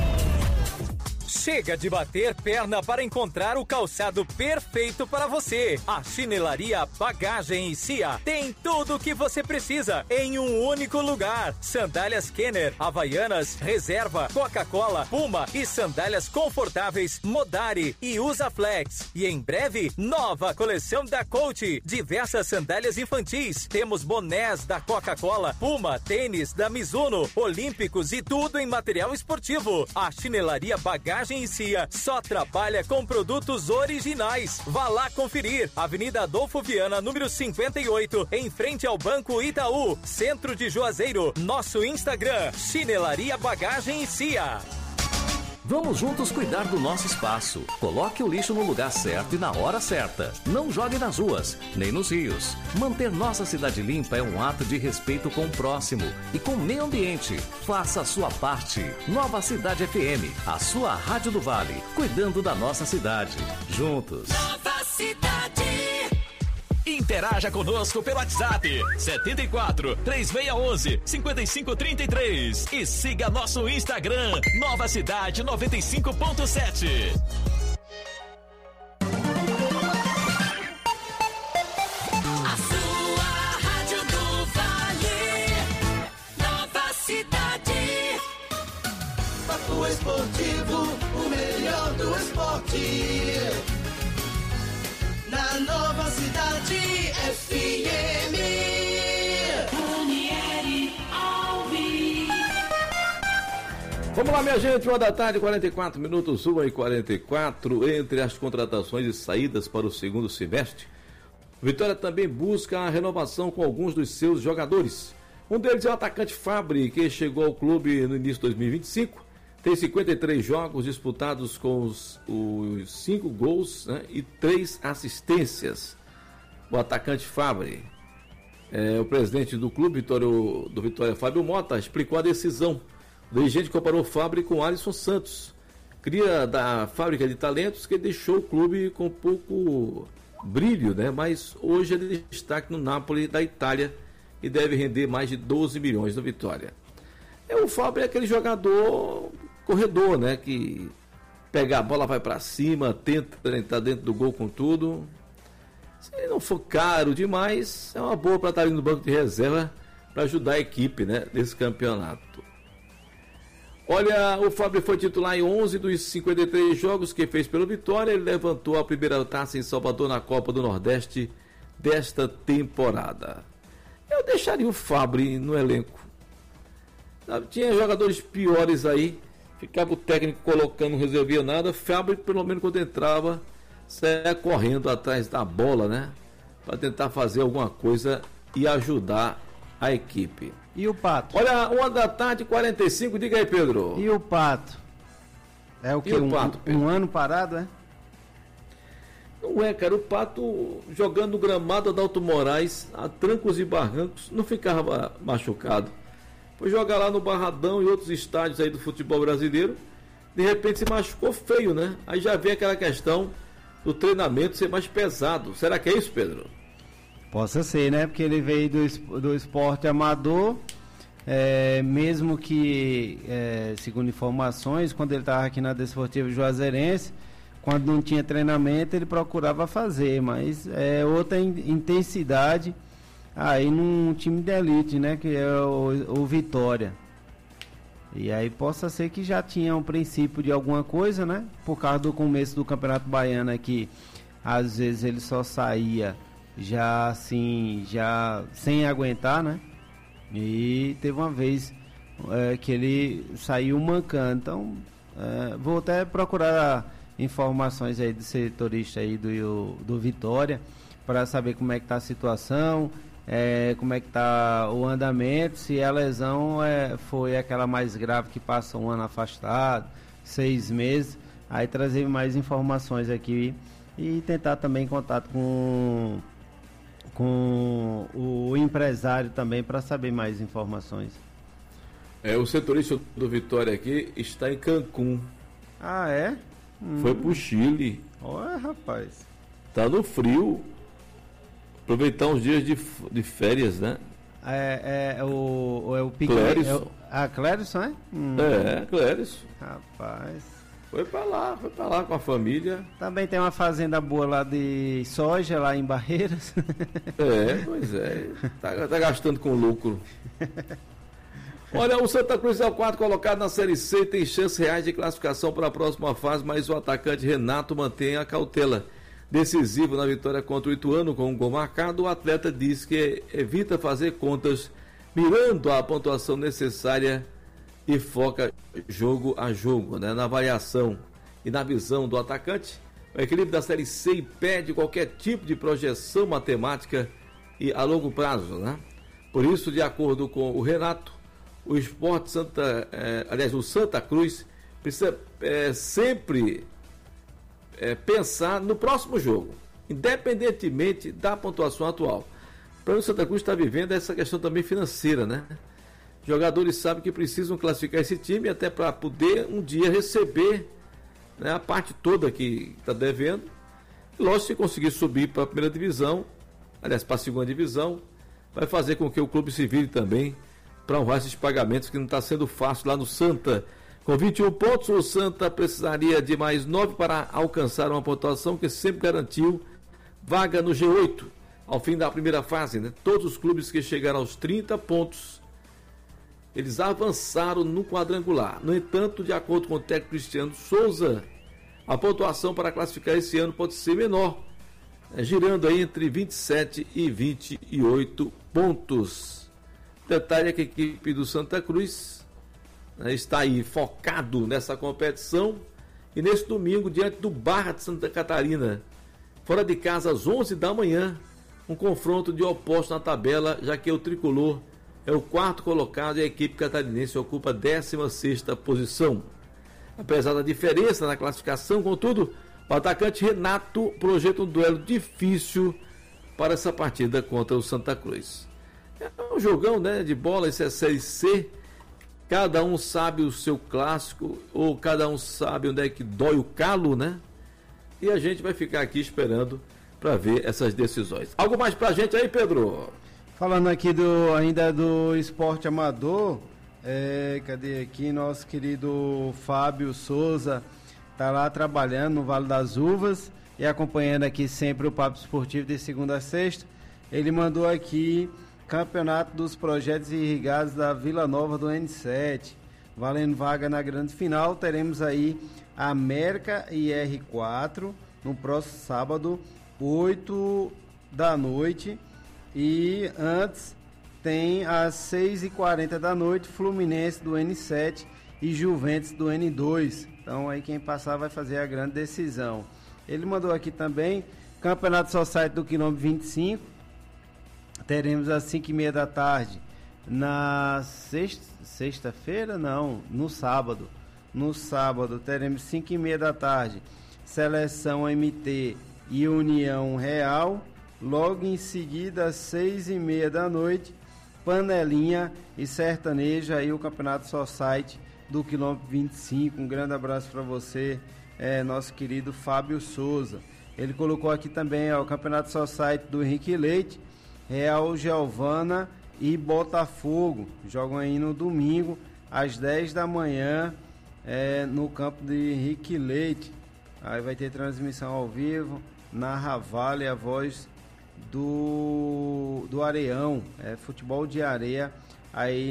Chega de bater perna para encontrar o calçado perfeito para você. A Chinelaria Bagagem e Cia tem tudo o que você precisa em um único lugar. Sandálias Kenner, Havaianas, Reserva, Coca-Cola, Puma e sandálias confortáveis Modari e Usaflex. E em breve, nova coleção da Coach. Diversas sandálias infantis. Temos bonés da Coca-Cola, Puma, tênis da Mizuno, Olímpicos e tudo em material esportivo. A Chinelaria Bagagem e Cia só trabalha com produtos originais. Vá lá conferir. Avenida Adolfo Viana, número 58, em frente ao Banco Itaú, centro de Juazeiro. Nosso Instagram, Chinelaria Bagagem e Cia. Vamos juntos cuidar do nosso espaço. Coloque o lixo no lugar certo e na hora certa. Não jogue nas ruas, nem nos rios. Manter nossa cidade limpa é um ato de respeito com o próximo e com o meio ambiente. Faça a sua parte. Nova Cidade FM, a sua Rádio do Vale, cuidando da nossa cidade. Juntos. Nova Cidade. Interaja conosco pelo WhatsApp 74 3611 5533 e siga nosso Instagram Nova Cidade 95.7. A sua Rádio do Vale. Nova Cidade. Papo Esportivo, o melhor do esporte. Na Nova Cidade FM. Ranieri Alves. Vamos lá, minha gente, 1 da tarde, 44 minutos, 1h44. Entre as contratações e saídas para o segundo semestre, Vitória também busca a renovação com alguns dos seus jogadores. Um deles é o atacante Fabri, que chegou ao clube no início de 2025. Tem 53 jogos disputados com os 5 gols, né, e 3 assistências. O atacante Fabri. O presidente do clube, do Vitória, Fábio Mota, explicou a decisão. O dirigente comparou Fabri com Alisson Santos, cria da fábrica de talentos, que deixou o clube com pouco brilho, né, mas hoje ele destaque no Napoli da Itália e deve render mais de 12 milhões no Vitória. O Fabri é aquele jogador corredor, né, que pega a bola, vai para cima, tenta entrar dentro do gol com tudo. Se ele não for caro demais, é uma boa para estar ali no banco de reserva para ajudar a equipe, né, nesse campeonato. Olha, o Fabri foi titular em 11 dos 53 jogos que fez pelo Vitória. Ele levantou a primeira taça em Salvador na Copa do Nordeste desta temporada. Eu deixaria o Fabri no elenco. Tinha jogadores piores aí, ficava o técnico colocando, não resolvia nada. Fábio, pelo menos quando entrava, saia correndo atrás da bola, né? Para tentar fazer alguma coisa e ajudar a equipe. E o Pato? Olha, 1h45, diga aí, Pedro. E o Pato? É o que? Um ano parado, é? Não é, cara. O Pato jogando no gramado Adalto Moraes, a trancos e barrancos, não ficava machucado. Foi jogar lá no Barradão e outros estádios aí do futebol brasileiro, de repente se machucou feio, né? Aí já vem aquela questão do treinamento ser mais pesado. Será que é isso, Pedro? Possa ser, né? Porque ele veio do esporte amador, mesmo que, segundo informações, quando ele estava aqui na Desportiva Juazeirense, quando não tinha treinamento, ele procurava fazer, mas é outra intensidade aí num time de elite, né? Que é o Vitória. E aí possa ser que já tinha um princípio de alguma coisa, né? Por causa do começo do Campeonato Baiano aqui, às vezes ele só saía já assim, já sem aguentar, né? E teve uma vez que ele saiu mancando. Então, vou até procurar informações aí do setorista aí do Vitória para saber como é que tá a situação, como é que tá o andamento, se a lesão foi aquela mais grave que passa um ano afastado, 6 meses, aí trazer mais informações aqui e tentar também contato com o empresário também para saber mais informações. O setorista do Vitória aqui está em Cancún. Ah, é? Foi pro Chile. Olha, rapaz. Tá no frio. Aproveitar uns dias de férias, né? É o pequeno. Clérison. Clérison, é? Clérison. Rapaz. Foi pra lá com a família. Também tem uma fazenda boa lá de soja, lá em Barreiras. Pois é. Tá gastando com lucro. Olha, o Santa Cruz é o 4º colocado na Série C e tem chances reais de classificação para a próxima fase, mas o atacante Renato mantém a cautela. Decisivo na vitória contra o Ituano com um gol marcado, o atleta diz que evita fazer contas, mirando a pontuação necessária e foca jogo a jogo, né? Na variação e na visão do atacante. O equilíbrio da Série C impede qualquer tipo de projeção matemática e a longo prazo, né? Por isso, de acordo com o Renato, o o Santa Cruz precisa sempre pensar no próximo jogo, independentemente da pontuação atual. Para o Santa Cruz está vivendo essa questão também financeira, né? Jogadores sabem que precisam classificar esse time até para poder um dia receber, né, a parte toda que está devendo. E lógico, se conseguir subir para a primeira divisão, aliás, para a segunda divisão, vai fazer com que o clube se vire também para honrar esses pagamentos, que não está sendo fácil lá no Santa. Com 21 pontos, o Santa precisaria de mais 9 para alcançar uma pontuação que sempre garantiu vaga no G8 ao fim da primeira fase, né? Todos os clubes que chegaram aos 30 pontos, eles avançaram no quadrangular. No entanto, de acordo com o técnico Cristiano Souza, a pontuação para classificar esse ano pode ser menor, girando aí entre 27 e 28 pontos. Detalhe é que a equipe do Santa Cruz, né, está aí focado nessa competição, e nesse domingo, diante do Barra de Santa Catarina, fora de casa às 11 da manhã, um confronto de opostos na tabela, já que o tricolor é o 4º colocado e a equipe catarinense ocupa a 16ª posição. Apesar da diferença na classificação, contudo, o atacante Renato projeta um duelo difícil para essa partida contra o Santa Cruz. É um jogão, né, de bola, esse é a Série C. Cada um sabe o seu clássico, ou cada um sabe onde é que dói o calo, né? E a gente vai ficar aqui esperando para ver essas decisões. Algo mais pra gente aí, Pedro? Falando aqui ainda do esporte amador, cadê aqui? Nosso querido Fábio Souza tá lá trabalhando no Vale das Uvas e acompanhando aqui sempre o Papo Esportivo de segunda a sexta. Ele mandou aqui Campeonato dos Projetos Irrigados da Vila Nova do N7, valendo vaga na grande final. Teremos aí América e R4 no próximo sábado, 8 da noite. E antes tem às 6h40 da noite, Fluminense do N7 e Juventus do N2. Então aí quem passar vai fazer a grande decisão. Ele mandou aqui também, Campeonato Society do quilômetro 25, teremos às 5h30 da tarde. Na sexta-feira, não, no sábado. No sábado teremos 5h30 da tarde, Seleção MT e União Real. Logo em seguida, às 6h30 da noite, Panelinha e Sertanejo, aí o Campeonato Society do quilômetro 25. Um grande abraço para você, nosso querido Fábio Souza. Ele colocou aqui também o Campeonato Society do Henrique Leite, Real Giovana e Botafogo. Jogam aí no domingo, às 10 da manhã, no campo de Henrique Leite. Aí vai ter transmissão ao vivo, narra Vale, a voz do Areião, futebol de areia aí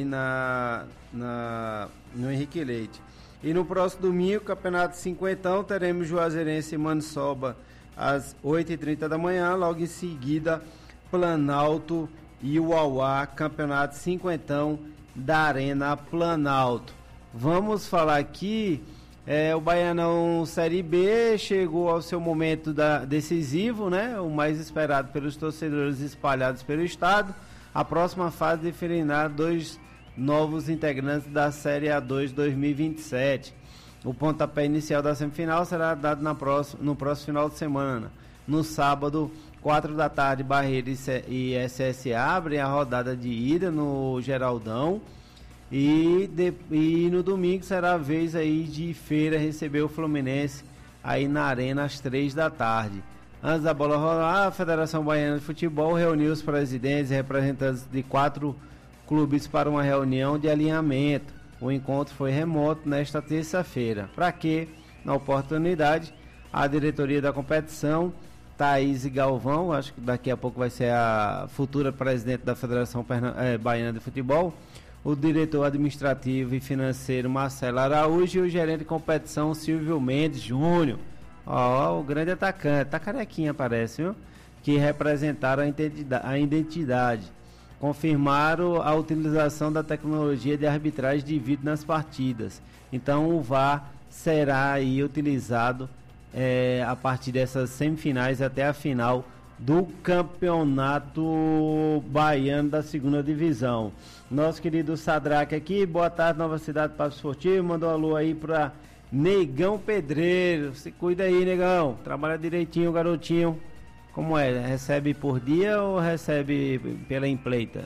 no Henrique Leite. E no próximo domingo, Campeonato Cinquentão, teremos Juazeirense e Maniçoba às 8h30 da manhã, logo em seguida Planalto e Uauá, Campeonato Cinquentão da Arena Planalto. Vamos falar aqui, o Baianão Série B chegou ao seu momento decisivo, né? O mais esperado pelos torcedores espalhados pelo estado. A próxima fase definirá 2 novos integrantes da Série A2 2027. O pontapé inicial da semifinal será dado no próximo final de semana. No sábado, 4 da tarde, Barreira e SSA abrem a rodada de ida no Geraldão. E no domingo será a vez aí de Feira receber o Fluminense aí na Arena às 3 da tarde. Antes da bola rolar, a Federação Baiana de Futebol reuniu os presidentes e representantes de 4 clubes para uma reunião de alinhamento. O encontro foi remoto nesta terça-feira. Para que, na oportunidade, a diretoria da competição, Thaís Galvão, acho que daqui a pouco vai ser a futura presidente da Federação Baiana de Futebol, o diretor administrativo e financeiro Marcelo Araújo e o gerente de competição Silvio Mendes Júnior. O grande atacante, tá carequinha parece, viu? Que representaram a identidade. Confirmaram a utilização da tecnologia de arbitragem de vídeo nas partidas. Então o VAR será aí utilizado a partir dessas semifinais até a final do Campeonato Baiano da 2ª Divisão. Nosso querido Sadraque aqui, boa tarde, Nova Cidade Papo Esportivo, mandou um alô aí para Negão Pedreiro. Se cuida aí, Negão, trabalha direitinho, garotinho. Como é? Recebe por dia ou recebe pela empleita?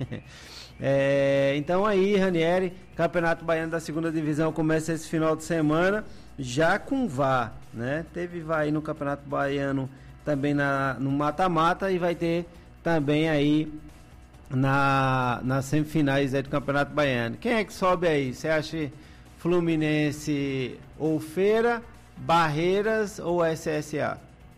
Então aí, Ranieri, Campeonato Baiano da 2ª Divisão começa esse final de semana, já com VAR, né? Teve VAR aí no Campeonato Baiano também no mata-mata e vai ter também aí nas semifinais aí do Campeonato Baiano. Quem é que sobe aí? Você acha Fluminense ou Feira, Barreiras ou SSA?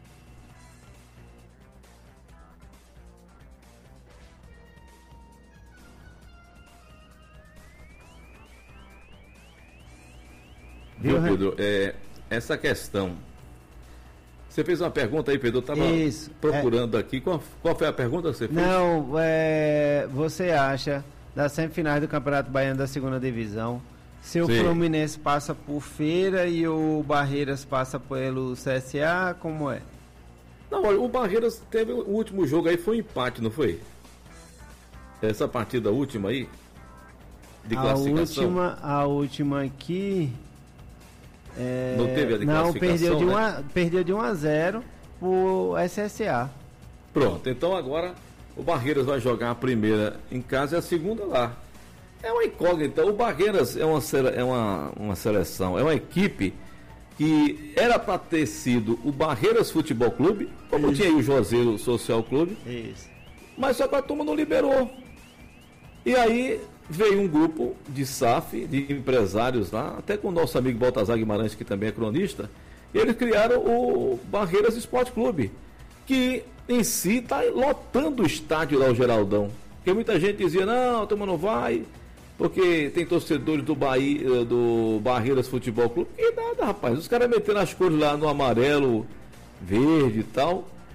Viu, Pedro? Essa questão. Você fez uma pergunta aí, Pedro? Eu estava procurando aqui. Qual foi a pergunta que você fez? Não, você acha, das semifinais do Campeonato Baiano da 2ª Divisão, se o Fluminense passa por Feira e o Barreiras passa pelo CSA, como é? Não, olha, o Barreiras teve o último jogo aí, foi um empate, não foi? Essa partida última aí, de classificação. A última aqui... não teve a de classificação, perdeu de 1-0 pro SSA. Pronto, então agora o Barreiras vai jogar a primeira em casa e a segunda lá. É uma incógnita. O Barreiras é uma seleção, é uma equipe que era para ter sido o Barreiras Futebol Clube, como tinha aí o Juazeiro Social Clube. Isso. Mas só que a turma não liberou. E aí veio um grupo de SAF, de empresários lá, até com o nosso amigo Baltazar Guimarães, que também é cronista, e eles criaram o Barreiras Esporte Clube, que em si está lotando o estádio lá, o Geraldão. Porque muita gente dizia, não, a turma não vai, porque tem torcedores do Barreiras Futebol Clube. E nada, rapaz, os caras metendo as cores lá no amarelo, verde e tal,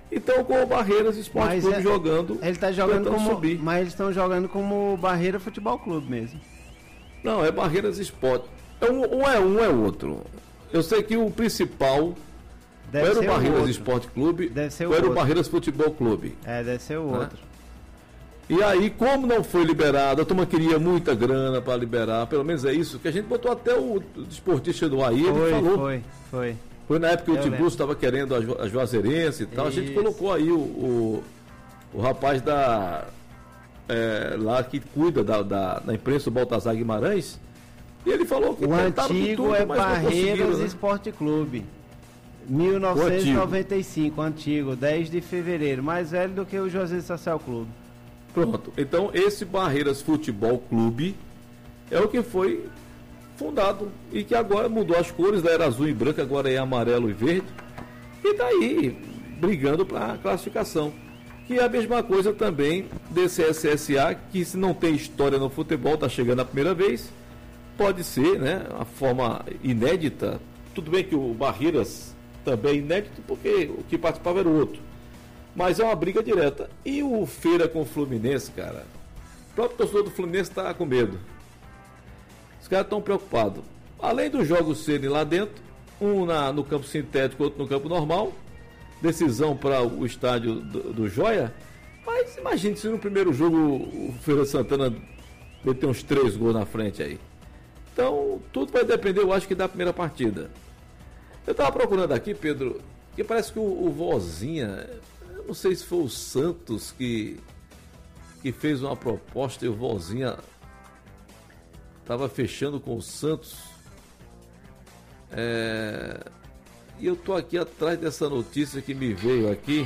Então, com o Barreiras Esporte Clube jogando. Ele tá jogando como. Subir. Mas eles estão jogando como Barreira Futebol Clube mesmo. Não, é Barreiras Esporte. Um é outro. Eu sei que o principal era o Barreiras Esporte Clube, deve ser ou era o Barreiras Futebol Clube. Deve ser o outro. E aí, como não foi liberado, a turma queria muita grana para liberar, pelo menos é isso, que a gente botou até o desportista do aí, ele falou. Foi na época que o Tiburcio estava querendo a Juazeirense e tal, a gente colocou aí o rapaz lá que cuida da imprensa, o Baltazar Guimarães, e ele falou que o antigo tudo, é Barreiras Esporte Clube. 1995, antigo, 10 de fevereiro, mais velho do que o José Social Clube. Pronto, então esse Barreiras Futebol Clube é o que foi fundado e que agora mudou as cores, era azul e branco, agora é amarelo e verde, e tá aí brigando para a classificação. Que é a mesma coisa também desse SSA, que se não tem história no futebol, tá chegando a primeira vez, pode ser, né, a forma inédita. Tudo bem que o Barreiras também é inédito, porque o que participava era o outro. Mas é uma briga direta. E o Feira com o Fluminense, cara, o próprio torcedor do Fluminense está com medo. Os caras estão preocupados. Além dos jogos serem lá dentro, um no campo sintético, outro no campo normal, decisão para o estádio do Joia. Mas imagine se no primeiro jogo o Feira Santana meter uns 3 gols na frente aí. Então, tudo vai depender, eu acho, que da primeira partida. Eu estava procurando aqui, Pedro, que parece que o Vozinha, eu não sei se foi o Santos que fez uma proposta e o Vozinha estava fechando com o Santos. E eu estou aqui atrás dessa notícia que me veio aqui.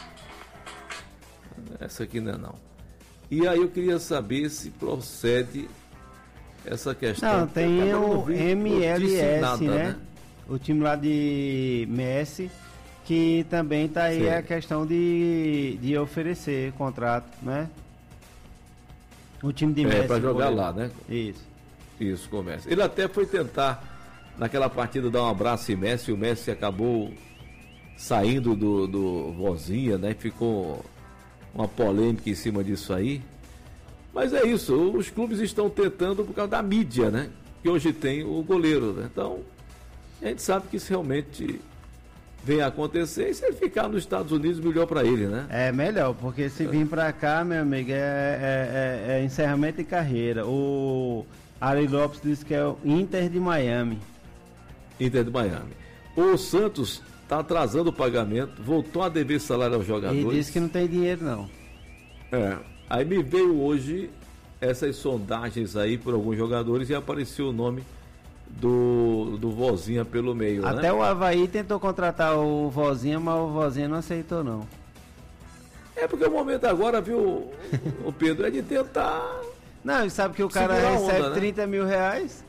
Essa aqui não é não. E aí eu queria saber se procede essa questão. Não, tem o MLS, nada, né? O time lá de Messi, que também está aí a questão de oferecer contrato, né? O time de Messi. Para jogar lá, né? Isso, começa. Ele até foi tentar, naquela partida, dar um abraço em Messi, o Messi acabou saindo do Vozinha, né? Ficou uma polêmica em cima disso aí. Mas é isso, os clubes estão tentando por causa da mídia, né? Que hoje tem o goleiro, né? Então, a gente sabe que isso realmente vem a acontecer, e se ele ficar nos Estados Unidos, melhor para ele, né? É melhor, porque se vir para cá, meu amigo, é encerramento de carreira. O Ari Lopes disse que é o Inter de Miami. Inter de Miami. O Santos está atrasando o pagamento, voltou a dever salário aos jogadores. Ele disse que não tem dinheiro, não. Aí me veio hoje essas sondagens aí por alguns jogadores e apareceu o nome do Vozinha pelo meio, até né? O Avaí tentou contratar o Vozinha, mas o Vozinha não aceitou, não. É porque o momento agora, viu, o Pedro, é de tentar... Não, e sabe que o cara recebe onda, né? 30 mil reais?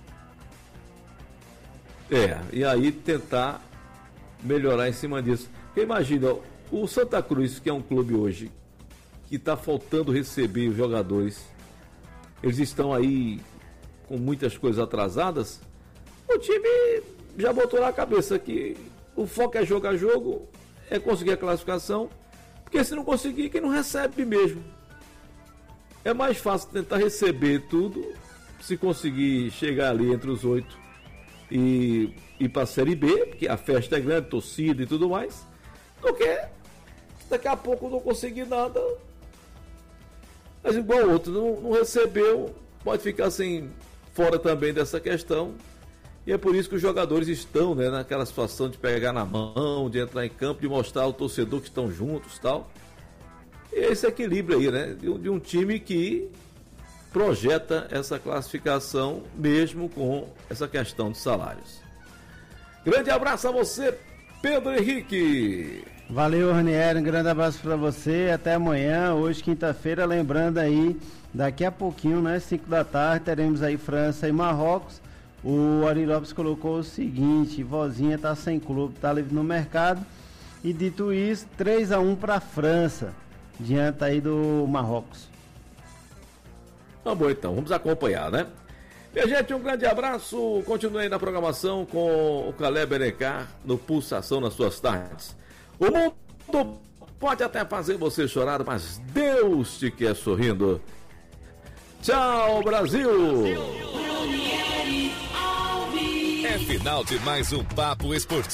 E aí tentar melhorar em cima disso. Porque imagina, o Santa Cruz, que é um clube hoje que está faltando receber os jogadores, eles estão aí com muitas coisas atrasadas, o time já botou na cabeça que o foco é jogar jogo, é conseguir a classificação, porque se não conseguir, quem não recebe mesmo. É mais fácil tentar receber tudo, se conseguir chegar ali entre os 8 e ir para a Série B, porque a festa é grande, torcida e tudo mais, do que daqui a pouco não conseguir nada, mas igual o outro, não recebeu, pode ficar assim, fora também dessa questão. E é por isso que os jogadores estão, né, naquela situação de pegar na mão, de entrar em campo, de mostrar ao torcedor que estão juntos e tal. E esse equilíbrio aí, né, de um time que projeta essa classificação mesmo com essa questão de salários. Grande abraço a você, Pedro Henrique. Valeu, Ranieri, um grande abraço para você, até amanhã, hoje quinta-feira, lembrando aí, daqui a pouquinho, né, 5 da tarde, teremos aí França e Marrocos. O Ari Lopes colocou o seguinte: Vozinha tá sem clube, tá livre no mercado, e dito isso, 3-1 para a França, diante aí do Marrocos. Tá bom, então, vamos acompanhar, né? Minha gente, um grande abraço, continue aí na programação com o Caleb Alencar no Pulsação nas suas tardes. O mundo Pode até fazer você chorar, mas Deus te quer sorrindo. Tchau, Brasil! É final de mais um Papo Esportivo.